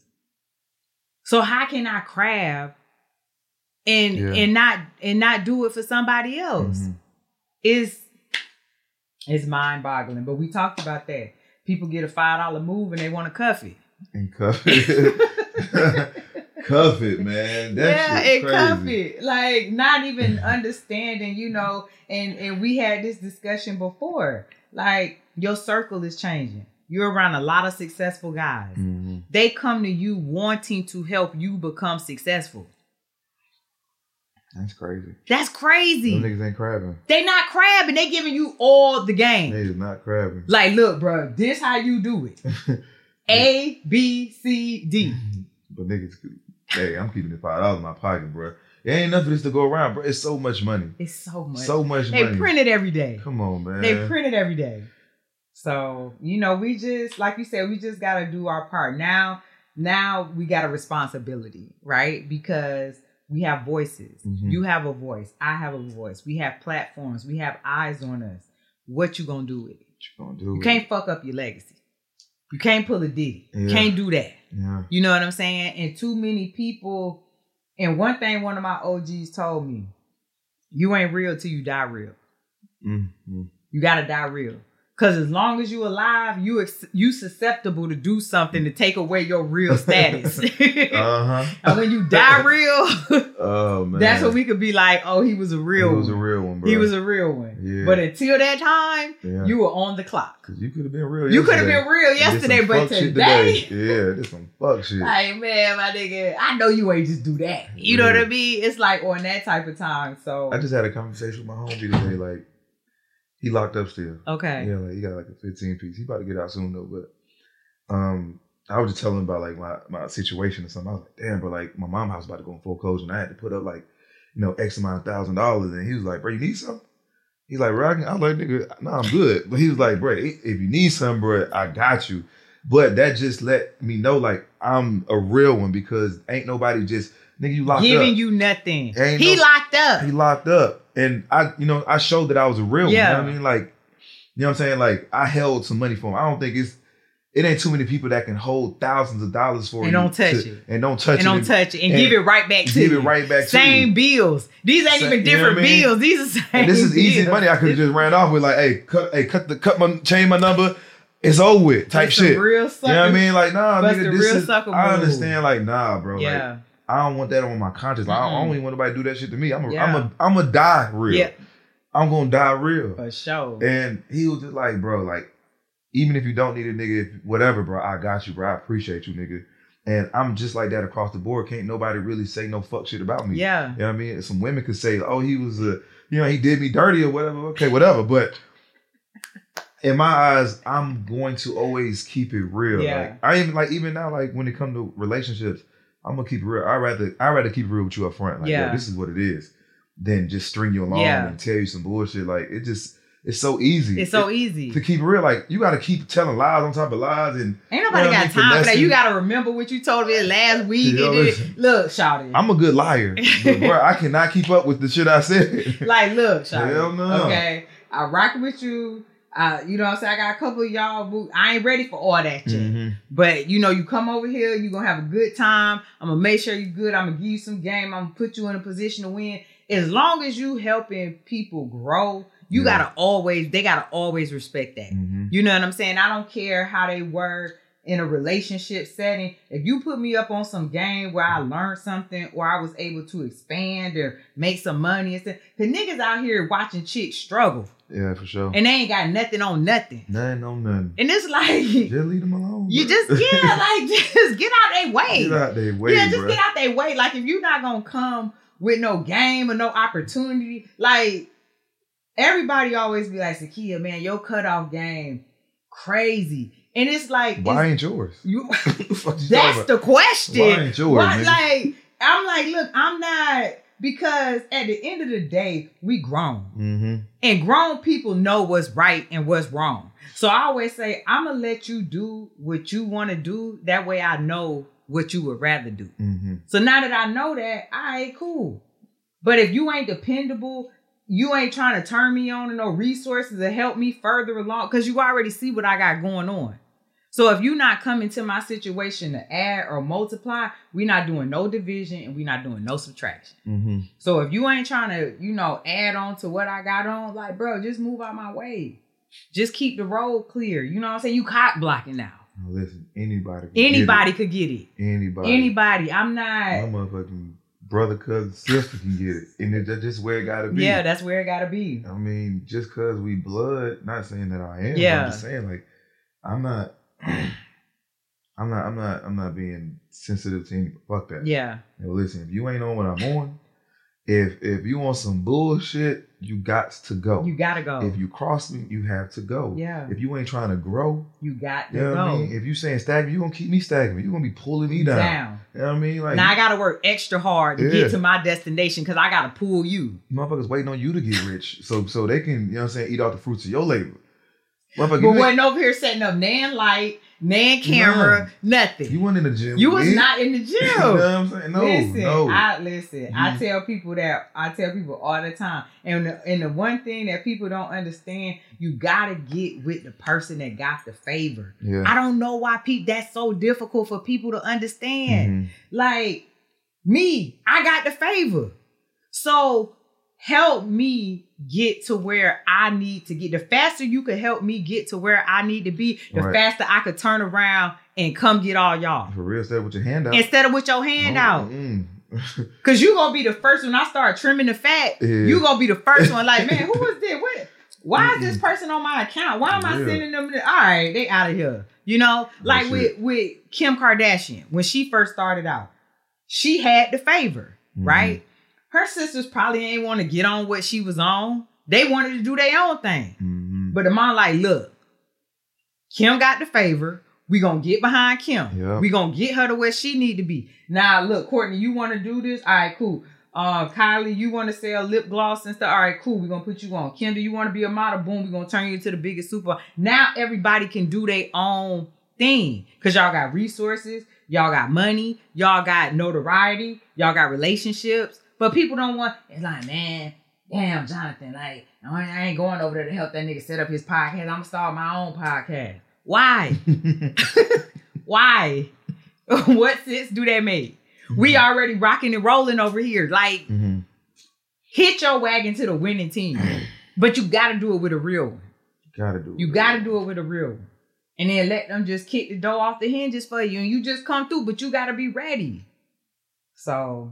So how can I crab and yeah. and not and not do it for somebody else? Mm-hmm. It's it's mind boggling. But we talked about that. People get a five dollar move and they want to cuff it.
And cuff it. Cuff it, man. That yeah,
and crazy. Cuff it. Like not even understanding, you know, and, and we had this discussion before. Like your circle is changing. You're around a lot of successful guys. Mm-hmm. They come to you wanting to help you become successful.
That's crazy.
That's crazy.
Them niggas ain't crabbing.
They not crabbing. They giving you all the game.
They is not crabbing.
Like, look, bro, this how you do it. A, B, C, D.
But niggas, hey, I'm keeping it five dollars in my pocket, bro. There ain't enough of this to go around, bro. It's so much money.
It's so much.
So much
they
money.
They print it every day.
Come on, man.
They print it every day. So, you know, we just, like you said, we just got to do our part. Now, now we got a responsibility, right? Because we have voices. Mm-hmm. You have a voice. I have a voice. We have platforms. We have eyes on us. What you gonna do with it?
What you gonna do
You
with
can't
it?
fuck up your legacy. You can't pull a Diddy.
Yeah.
You can't do that.
Yeah.
You know what I'm saying? And too many people, and one thing one of my O Gs told me, you ain't real till you die real. Mm-hmm. You gotta die real. Because as long as you alive, you ex- you susceptible to do something to take away your real status. uh-huh. And when you die real, oh man, that's when we could be like, oh, he was a real one.
He was one. a real one, bro.
He was a real one. Yeah. But until that time, yeah. you were on the clock.
Because you could have been real
You could have been real yesterday, but today.
today. Yeah, this some fuck shit.
Like, man, my nigga, I know you ain't just do that. You yeah. know what I mean? It's like on that type of time. So
I just had a conversation with my homie today, like, he locked up still.
Okay.
Yeah, like he got like a fifteen piece. He about to get out soon though. But um, I was just telling him about like my, my situation or something. I was like, damn, bro, like my mom's house about to go in foreclosure, and I had to put up like, you know, X amount of thousand dollars. And he was like, bro, you need something? He's like, bro, I, can, I was like, nigga, nah, I'm good. But he was like, bro, if you need something, bro, I got you. But that just let me know like I'm a real one because ain't nobody just nigga you locked
giving
up.
Giving you nothing.
Ain't
he
no,
locked up.
He locked up. And I, you know, I showed that I was a real
yeah.
one. You know what I mean? Like, you know what I'm saying? Like, I held some money for him. I don't think it's, it ain't too many people that can hold thousands of dollars for
and
you.
And don't touch
to,
it.
And don't touch
and
it.
Don't
and
don't touch it. And, and give it right back to
give
you.
Give it right back
same
to you.
Same bills. These ain't even different you know I mean? bills. These are same
And this is
bills.
easy money. I could have just ran off with like, hey, cut, hey, cut the, cut my, change my number. It's over with type
That's
shit.
Real sucker.
You know what I mean? Like, nah,
That's
nigga,
the
this
real
is,
sucker
I
move.
understand, like, nah, bro.
Yeah.
Like, I don't want that on my conscience. Like, mm-hmm. I don't even want nobody to do that shit to me. I'm a,
yeah.
I'm a, I'm a die real.
Yeah.
I'm gonna die real.
For sure.
And he was just like, bro, like, even if you don't need a nigga, if, whatever, bro, I got you, bro. I appreciate you, nigga. And I'm just like that across the board. Can't nobody really say no fuck shit about me.
Yeah.
You know what I mean? Some women could say, oh, he was a, you know, he did me dirty or whatever. Okay, whatever. But in my eyes, I'm going to always keep it real.
Yeah.
Like, I even like even now, like when it comes to relationships, I'm gonna keep it real. I rather I rather keep it real with you up front. Like,
yeah.
yo, this is what it is, than just string you along
yeah.
and tell you some bullshit. Like it just it's so easy.
It's so
it,
easy
to keep it real. Like you got to keep telling lies on top of lies, and
ain't nobody you know got time for that. You got to remember what you told me last week.
You know,
and then, look, shawty,
I'm a good liar, but bro, I cannot keep up with the shit I said.
Like, look, shawty,
hell no.
Okay, I rock with you. Uh, you know what I'm saying? I got a couple of y'all, boo- I ain't ready for all that shit. Mm-hmm. But, you know, you come over here, you're going to have a good time. I'm going to make sure you're good. I'm going to give you some game. I'm going to put you in a position to win. As long as you helping people grow, you yeah. got to always, they got to always respect that. Mm-hmm. You know what I'm saying? I don't care how they were in a relationship setting. If you put me up on some game where I learned something or I was able to expand or make some money and stuff, because niggas out here watching chicks struggle.
Yeah, for sure.
And they ain't got nothing on nothing.
Nothing on nothing.
And it's like...
Just leave them alone.
You bro. just, yeah, like, just get out their way.
Get out their way,
Yeah, just
bro.
get out their way. Like, if you're not going to come with no game or no opportunity, like, everybody always be like, Zakia, man, your cutoff game, crazy. And it's like...
Why
it's,
ain't yours?
You,
you
that's the question.
Why ain't yours,
Why, like, I'm like, look, I'm not... because at the end of the day, we grown.
Mm-hmm.
And grown people know what's right and what's wrong. So I always say, I'm going to let you do what you want to do. That way I know what you would rather do.
Mm-hmm.
So now that I know that, all right, cool. But if you ain't dependable, you ain't trying to turn me on to no resources to help me further along, because you already see what I got going on. So if you're not coming to my situation to add or multiply, we're not doing no division and we're not doing no subtraction.
Mm-hmm.
So if you ain't trying to, you know, add on to what I got on, like, bro, just move out my way. Just keep the road clear. You know what I'm saying? You cock blocking now.
Now listen, anybody can
Anybody
get
could get it.
Anybody.
Anybody. I'm not.
My motherfucking brother, cousin, sister can get it. And it, that's just where it gotta be.
Yeah, that's where it gotta be.
I mean, just cause we blood, not saying that I am.
Yeah.
I'm just saying, like, I'm not I'm not I'm not I'm not being sensitive to any fuck that.
Yeah.
Yo, listen, if you ain't on what I'm on, if if you on some bullshit, you got to go.
You gotta go.
If you cross me, you have to go.
Yeah.
If you ain't trying to grow,
you got to
you know
go.
what I mean? If you saying stagnant, you gonna keep me stagnant. You gonna be pulling me down.
Down.
You know what I mean? Like,
now I gotta work extra hard to
Yeah.
get to my destination because I gotta pull you.
motherfuckers waiting on you to get rich, so so they can, you know what I'm saying, eat off the fruits of your labor. Motherfucker,
But
you,
wasn't over here setting up nan light, nan camera, nothing.
you weren't in the gym.
You
with
was
me.
not in the gym.
You know what I'm saying? No,
listen,
no.
I listen. I
Mhm.
tell people that I tell people all the time, and the, and the one thing that people don't understand, you gotta get with the person that got the favor.
yeah.
I don't know why people that's so difficult for people to understand.
Mhm.
Like me, I got the favor, so help me get to where I need to get. The faster you could help me get to where I need to be, the
Right.
faster I could turn around and come get all y'all.
For real, stay with your hand out.
Instead of with your hand
No,
out.
mm.
Cause you gonna be the first when I start trimming the fat.
Yeah.
You gonna be the first one. Like, man, who was this? What? Why is this person on my account? Why am I
Yeah.
sending them? To, all right, they out of here. You know, like
That's
with
it.
with Kim Kardashian when she first started out, she had the favor,
Mhm.
right? Her sisters probably ain't want to get on what she was on. They wanted to do their own thing.
Mhm.
But the mom like, look, Kim got the favor. We gonna get behind Kim.
Yeah.
We gonna get her to where she need to be. Now, look, Courtney, you want to do this? All right, cool. Uh, Kylie, you want to sell lip gloss and stuff? All right, cool. We're gonna put you on. Kendall, you want to be a model? Boom, we're gonna turn you into the biggest super. Now everybody can do their own thing because y'all got resources, y'all got money, y'all got notoriety, y'all got relationships. But people don't want. It's like, man, damn, Jonathan, like I ain't going over there to help that nigga set up his podcast. I'm gonna start my own podcast. Why? Why? What sense do that make? We already rocking and rolling over here. Like,
Mhm.
hit your wagon to the winning team. But you got to do it with a real one.
Gotta do it.
You got to do it with a real one. And then let them just kick the door off the hinges for you. And you just come through, but you got to be ready. So,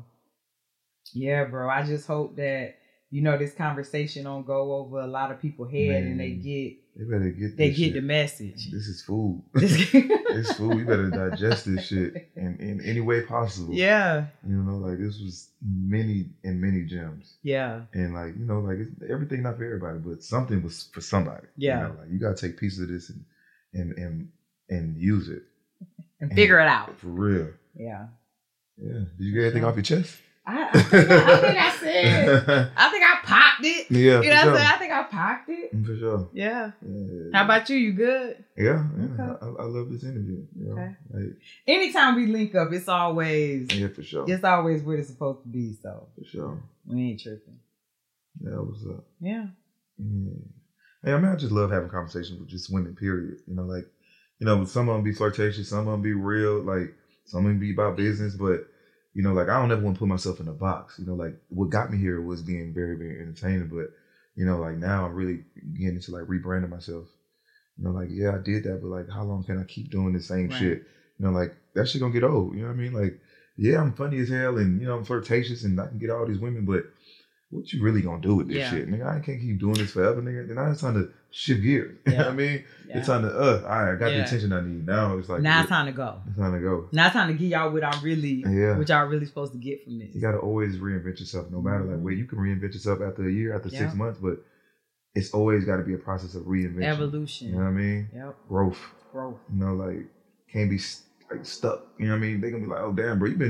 yeah, bro. I just hope that, you know, this conversation don't go over a lot of people's head and they
Man.
get
They better get
they
this
get
shit.
the message.
This is food. It's food. You better digest this shit in, in any way possible.
Yeah.
You know, like this was many and many gems.
Yeah.
And like, you know, like it's, everything not for everybody, but something was for somebody.
Yeah.
You know, like you gotta take pieces of this and and and, and use it.
And figure it out.
For real.
Yeah.
Yeah. Did you get anything off your chest?
I, I, think, I, I think I said, I think I popped it.
Yeah.
You know what I'm saying? I think I popped it.
For sure.
Yeah.
Yeah, yeah,
How
yeah.
about you? You good?
Yeah, yeah.
Okay.
I, I love this interview. You know?
Okay.
Like,
Anytime we link up, it's always
yeah, for sure.
it's always where it's supposed to be. So
For sure.
we ain't tripping.
Yeah, that was up.
Yeah.
Yeah. Hey, I mean, I just love having conversations with just women, period. You know, like, you know, some of them be flirtatious, some of them be real, like, some of them be about business, but, you know, like, I don't ever want to put myself in a box. You know, like, what got me here was being very, very entertaining, but, you know, like, now I'm really getting into, like, rebranding myself. You know, like, yeah, I did that, but, like, how long can I keep doing the same
Right.
shit? You know, like, that shit gonna get old. You know what I mean? Like, yeah, I'm funny as hell, and, you know, I'm flirtatious, and I can get all these women, but what you really gonna do with this
Yeah.
shit? Nigga, I can't keep doing this forever, nigga. Now it's time to shift gears. You know
Yeah.
what I mean?
Yeah.
It's time to, uh, all right, I got
Yeah.
the attention I need. Now it's like,
Now
yeah,
it's time to go.
it's time to go.
Now it's time to give y'all what I really,
Yeah.
what y'all really supposed to get from this.
You gotta always reinvent yourself, no matter like
Mhm.
where you can reinvent yourself after a year, after
Yeah.
six months, but it's always got to be a process of reinvention.
Evolution.
You know what I mean?
Yep.
Growth.
Growth.
You know, like can't be st- like stuck. You know what I mean? They gonna be like, oh damn, bro, you been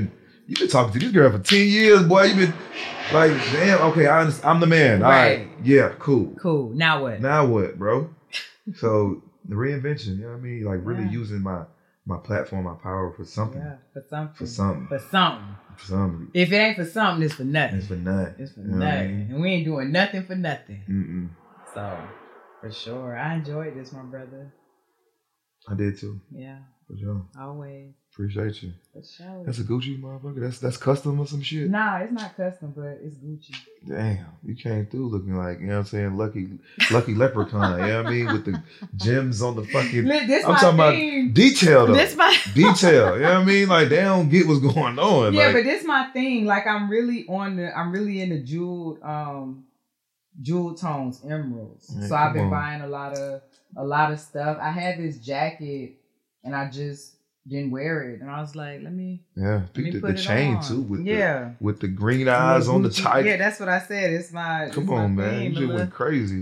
you been talking to this girl for ten years, boy. You been like, damn, okay, I understand. I'm the man. All
Right.
right. Yeah, cool.
Cool. Now what?
Now what, bro? So the reinvention, you know what I mean? Like really
Yeah.
using my my platform, my power for something.
Yeah, for something.
For something.
For something.
For something.
If it ain't for something, it's for nothing.
It's for nothing.
It's for
You know what I
nothing.
mean?
And we ain't doing nothing for nothing.
Mm-mm.
So, for sure. I enjoyed this, my brother.
I did too.
Yeah,
For sure.
always.
Appreciate you.
For sure.
That's a Gucci motherfucker. That's that's custom or some shit.
Nah, it's not custom, but it's Gucci.
Damn, you came through looking like, you know what I'm saying, lucky lucky leprechaun, you know what I mean? With the gems on the fucking
Look, this
I'm
my
talking
thing.
about detail though.
This my
Detail. You know what I mean? Like they don't get what's going on.
Yeah,
like,
but this my thing. Like I'm really on the I'm really in the jeweled um jewel tones, emeralds.
Man,
so I've been
come on.
buying a lot of a lot of stuff. I had this jacket and I just didn't wear it. And I was like, let me
yeah,
let me
pick the,
put
the
it
chain
on.
too with
yeah.
the with the green eyes on the
Gucci-
tiger.
Yeah, that's what I said. It's my
Come
it's
on,
my
man.
thing,
You
the
just
little-
went crazy.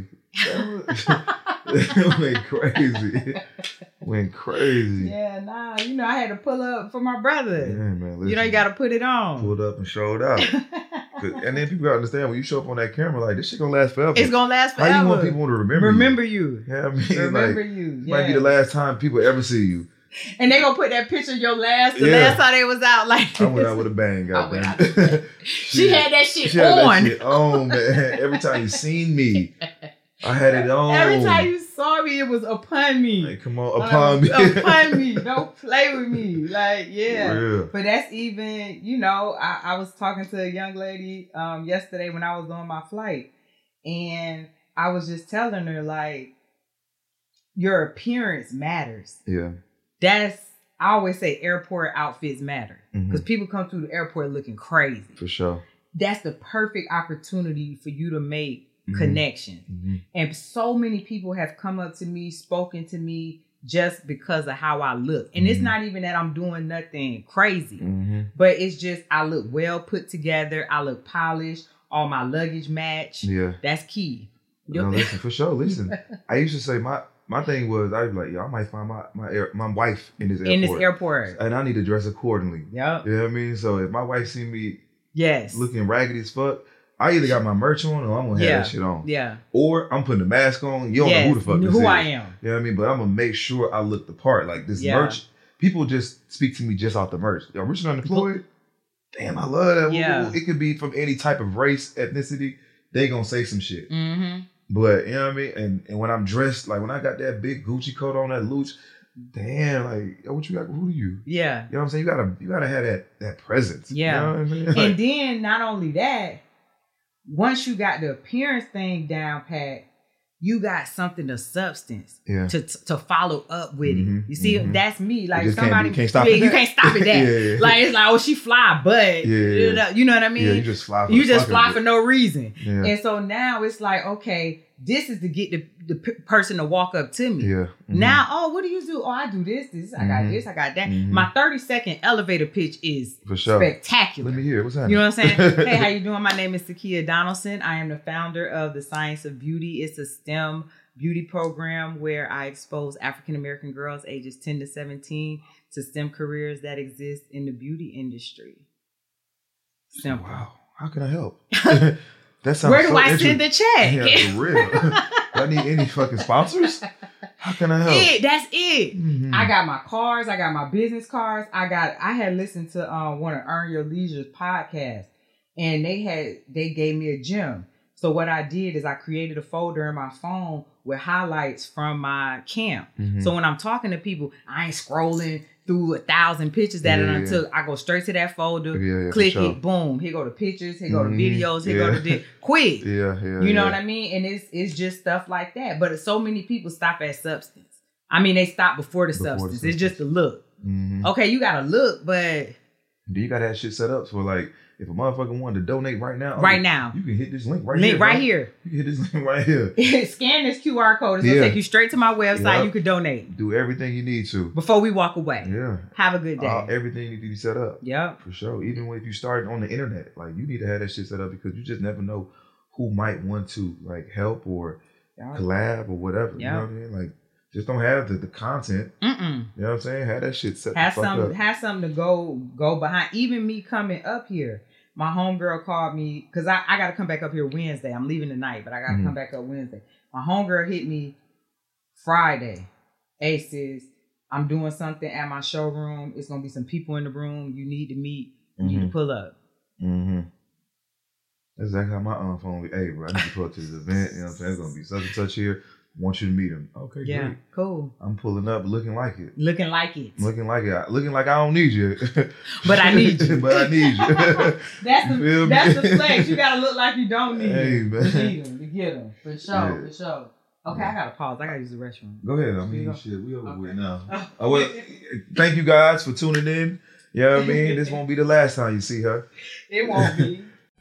It went crazy. Went crazy.
Yeah, nah, you know, I had to pull up for my brother.
Yeah, man. Listen,
you know, you gotta put it on.
pulled up and showed out. 'Cause- and then people gotta understand when you show up on that camera, like this shit gonna last forever.
It's gonna last forever.
How you want people to remember?
Remember
you?
you.
Yeah, I mean,
Remember
like,
you.
it might be
yeah.
the last time people ever see you.
And they gonna put that picture of your last, the
Yeah.
last time they was out. Like
I went out with a bang,
I went out
goddamn.
she had that shit
she had
on.
that shit on, man. Every time you seen me, I had it on.
Every time you saw me, it was upon me.
Like, come on,
Like,
upon me.
upon me. Don't play with me. Like, yeah.
Real.
But that's even, you know, I, I was talking to a young lady um, yesterday when I was on my flight. And I was just telling her, like, your appearance matters.
Yeah.
That's, I always say airport outfits matter.
Mhm.
Because people come through the airport looking crazy.
For sure.
That's the perfect opportunity for you to make
Mhm.
connection.
Mhm.
And so many people have come up to me, spoken to me just because of how I look. And it's
Mhm.
not even that I'm doing nothing crazy,
Mhm.
but it's just I look well put together. I look polished. All my luggage match.
Yeah.
That's key.
No, listen, for sure. Listen, I used to say my my thing was I was like, yo, I might find my my air, my wife in this airport,
In this airport.
and I need to dress accordingly.
Yep.
You know what I mean? So if my wife see me
Yes.
looking raggedy as fuck, I either got my merch on or I'm gonna have
Yeah.
that shit on.
Yeah.
Or I'm putting a mask on. You don't
Yes.
know who the fuck this
Who
is.
I am.
You know what I mean? But I'm gonna make sure I look the part. Like this
Yeah.
merch, people just speak to me just off the merch. Yo, Richard Unemployed. Damn, I love that.
Yeah.
It could be from any type of race, ethnicity. They gonna say some shit.
Mm-hmm.
But you know what I mean? And and when I'm dressed, like when I got that big Gucci coat on, that Luch, damn, like, yo, what you got? Who are you?
Yeah.
You know what I'm saying? You gotta you gotta have that that presence.
Yeah.
You know what I mean?
And
Like,
then not only that, once you got the appearance thing down pat, you got something of substance
yeah.
to to follow up with
Mhm,
it. You see,
mhm.
that's me. Like
just can't
somebody,
be- can't stop
yeah,
at
you
that.
can't stop at that.
Yeah, yeah.
Like it's like, oh, she fly, but
Yeah, yeah.
you know, you know what I mean?
yeah, you just fly. For
You
the
just
fuck
fly
of
for
it.
no reason.
Yeah.
And so now it's like, okay, this is to get the, the p- person to walk up to me.
Yeah. Mhm.
Now, oh, what do you do? Oh, I do this, this, I got
Mhm.
this, I got that.
Mhm.
My thirty second elevator pitch is
For sure.
spectacular.
Let me hear it. What's happening?
You know what I'm saying? Hey, how you doing? My name is Takia Donaldson. I am the founder of the Science of Beauty. It's a STEM beauty program where I expose African American girls ages ten to seventeen to STEM careers that exist in the beauty industry. Simple.
Wow. How can I help? That sounds
Where do
so
I
inter-
send the check?
Yeah, for real. Do I need any fucking sponsors? How can I help?
It, that's it.
Mhm.
I got my cards. I got my business cards. I got. I had listened to um, one of Earn Your Leisure's podcast, and they had they gave me a gem. So what I did is I created a folder in my phone with highlights from my camp.
Mhm.
So when I'm talking to people, I ain't scrolling through a thousand pictures that
Yeah,
I done
yeah.
took. I go straight to that folder,
Yeah, yeah, for
click
sure.
it, boom. Here go the pictures. Here go the
Mhm.
videos. Here go
Yeah.
the di- quick.
Yeah, yeah.
You know
yeah.
what I mean? And it's it's just stuff like that. But so many people stop at substance. I mean, they stop before the
Before the
substance. It's just the look.
Mhm.
Okay, you got to look, but
Do you got that shit set up so like if a motherfucker wanted to donate right now,
right
oh,
now,
you can hit this link right
link
here.
right
bro.
here.
You can hit this link right here.
Scan this Q R code. It's gonna
Yeah.
take you straight to my website.
Yep.
You could donate
Do everything you need to.
before we walk away.
Yeah.
Have a good day.
Uh, everything needs to be set up.
Yep.
For sure. Even when if you start on the internet, like you need to have that shit set up because you just never know who might want to like help or
Yep.
collab or whatever. You
Yeah.
know what I mean? Like just don't have the, the content.
Mm-mm.
You know what I'm saying? Have that shit set
Have
the fuck
some,
up.
have something to go go behind. Even me coming up here, my homegirl called me because I, I got to come back up here Wednesday. I'm leaving tonight, but I got to
Mhm.
come back up Wednesday. My homegirl hit me Friday. Hey sis, I'm doing something at my showroom. It's gonna be some people in the room. You need to meet. You need to
Mhm.
pull up.
Mm-hmm. That's exactly how my own phone be. Hey, bro, I need to pull up to this event. You know what I'm saying? It's gonna be such and such here. Want you to meet him. Okay,
Yeah,
great.
cool.
I'm pulling up, looking like it.
Looking like it.
Looking like it. Looking like I don't need you.
But I need you.
But I need you.
That's
You
the
feel me?
that's the flex. You gotta look like you don't need
Hey,
him.
man.
To need him, to get him. For sure,
Yeah.
for sure. Okay, I gotta pause. I gotta use the restroom.
Go ahead. I
You
mean,
go.
shit, we over
Okay.
with now. Oh, well, thank you guys for tuning in. You know what I mean? This won't be the last time you see her.
It won't be.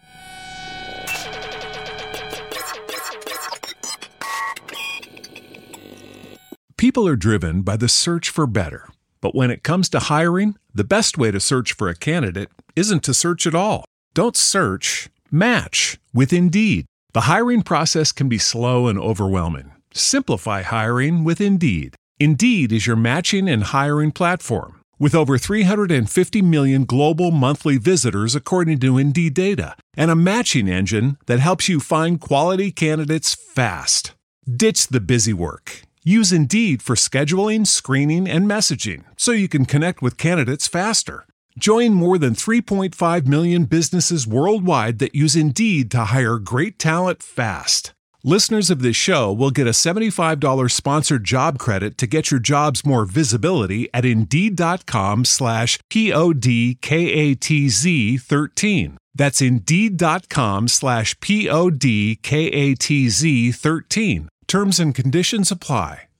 People are driven by the search for better. But when it comes to hiring, the best way to search for a candidate isn't to search at all. Don't search, match with Indeed. The hiring process can be slow and overwhelming. Simplify hiring with Indeed. Indeed is your matching and hiring platform. With over three hundred fifty million global monthly visitors according to Indeed data, and a matching engine that helps you find quality candidates fast. Ditch the busy work. Use Indeed for scheduling, screening, and messaging so you can connect with candidates faster. Join more than three point five million businesses worldwide that use Indeed to hire great talent fast. Listeners of this show will get a seventy-five dollars sponsored job credit to get your jobs more visibility at Indeed.com slash P-O-D-K-A-T-Z 13. That's Indeed.com slash P-O-D-K-A-T-Z 13. Terms and conditions apply.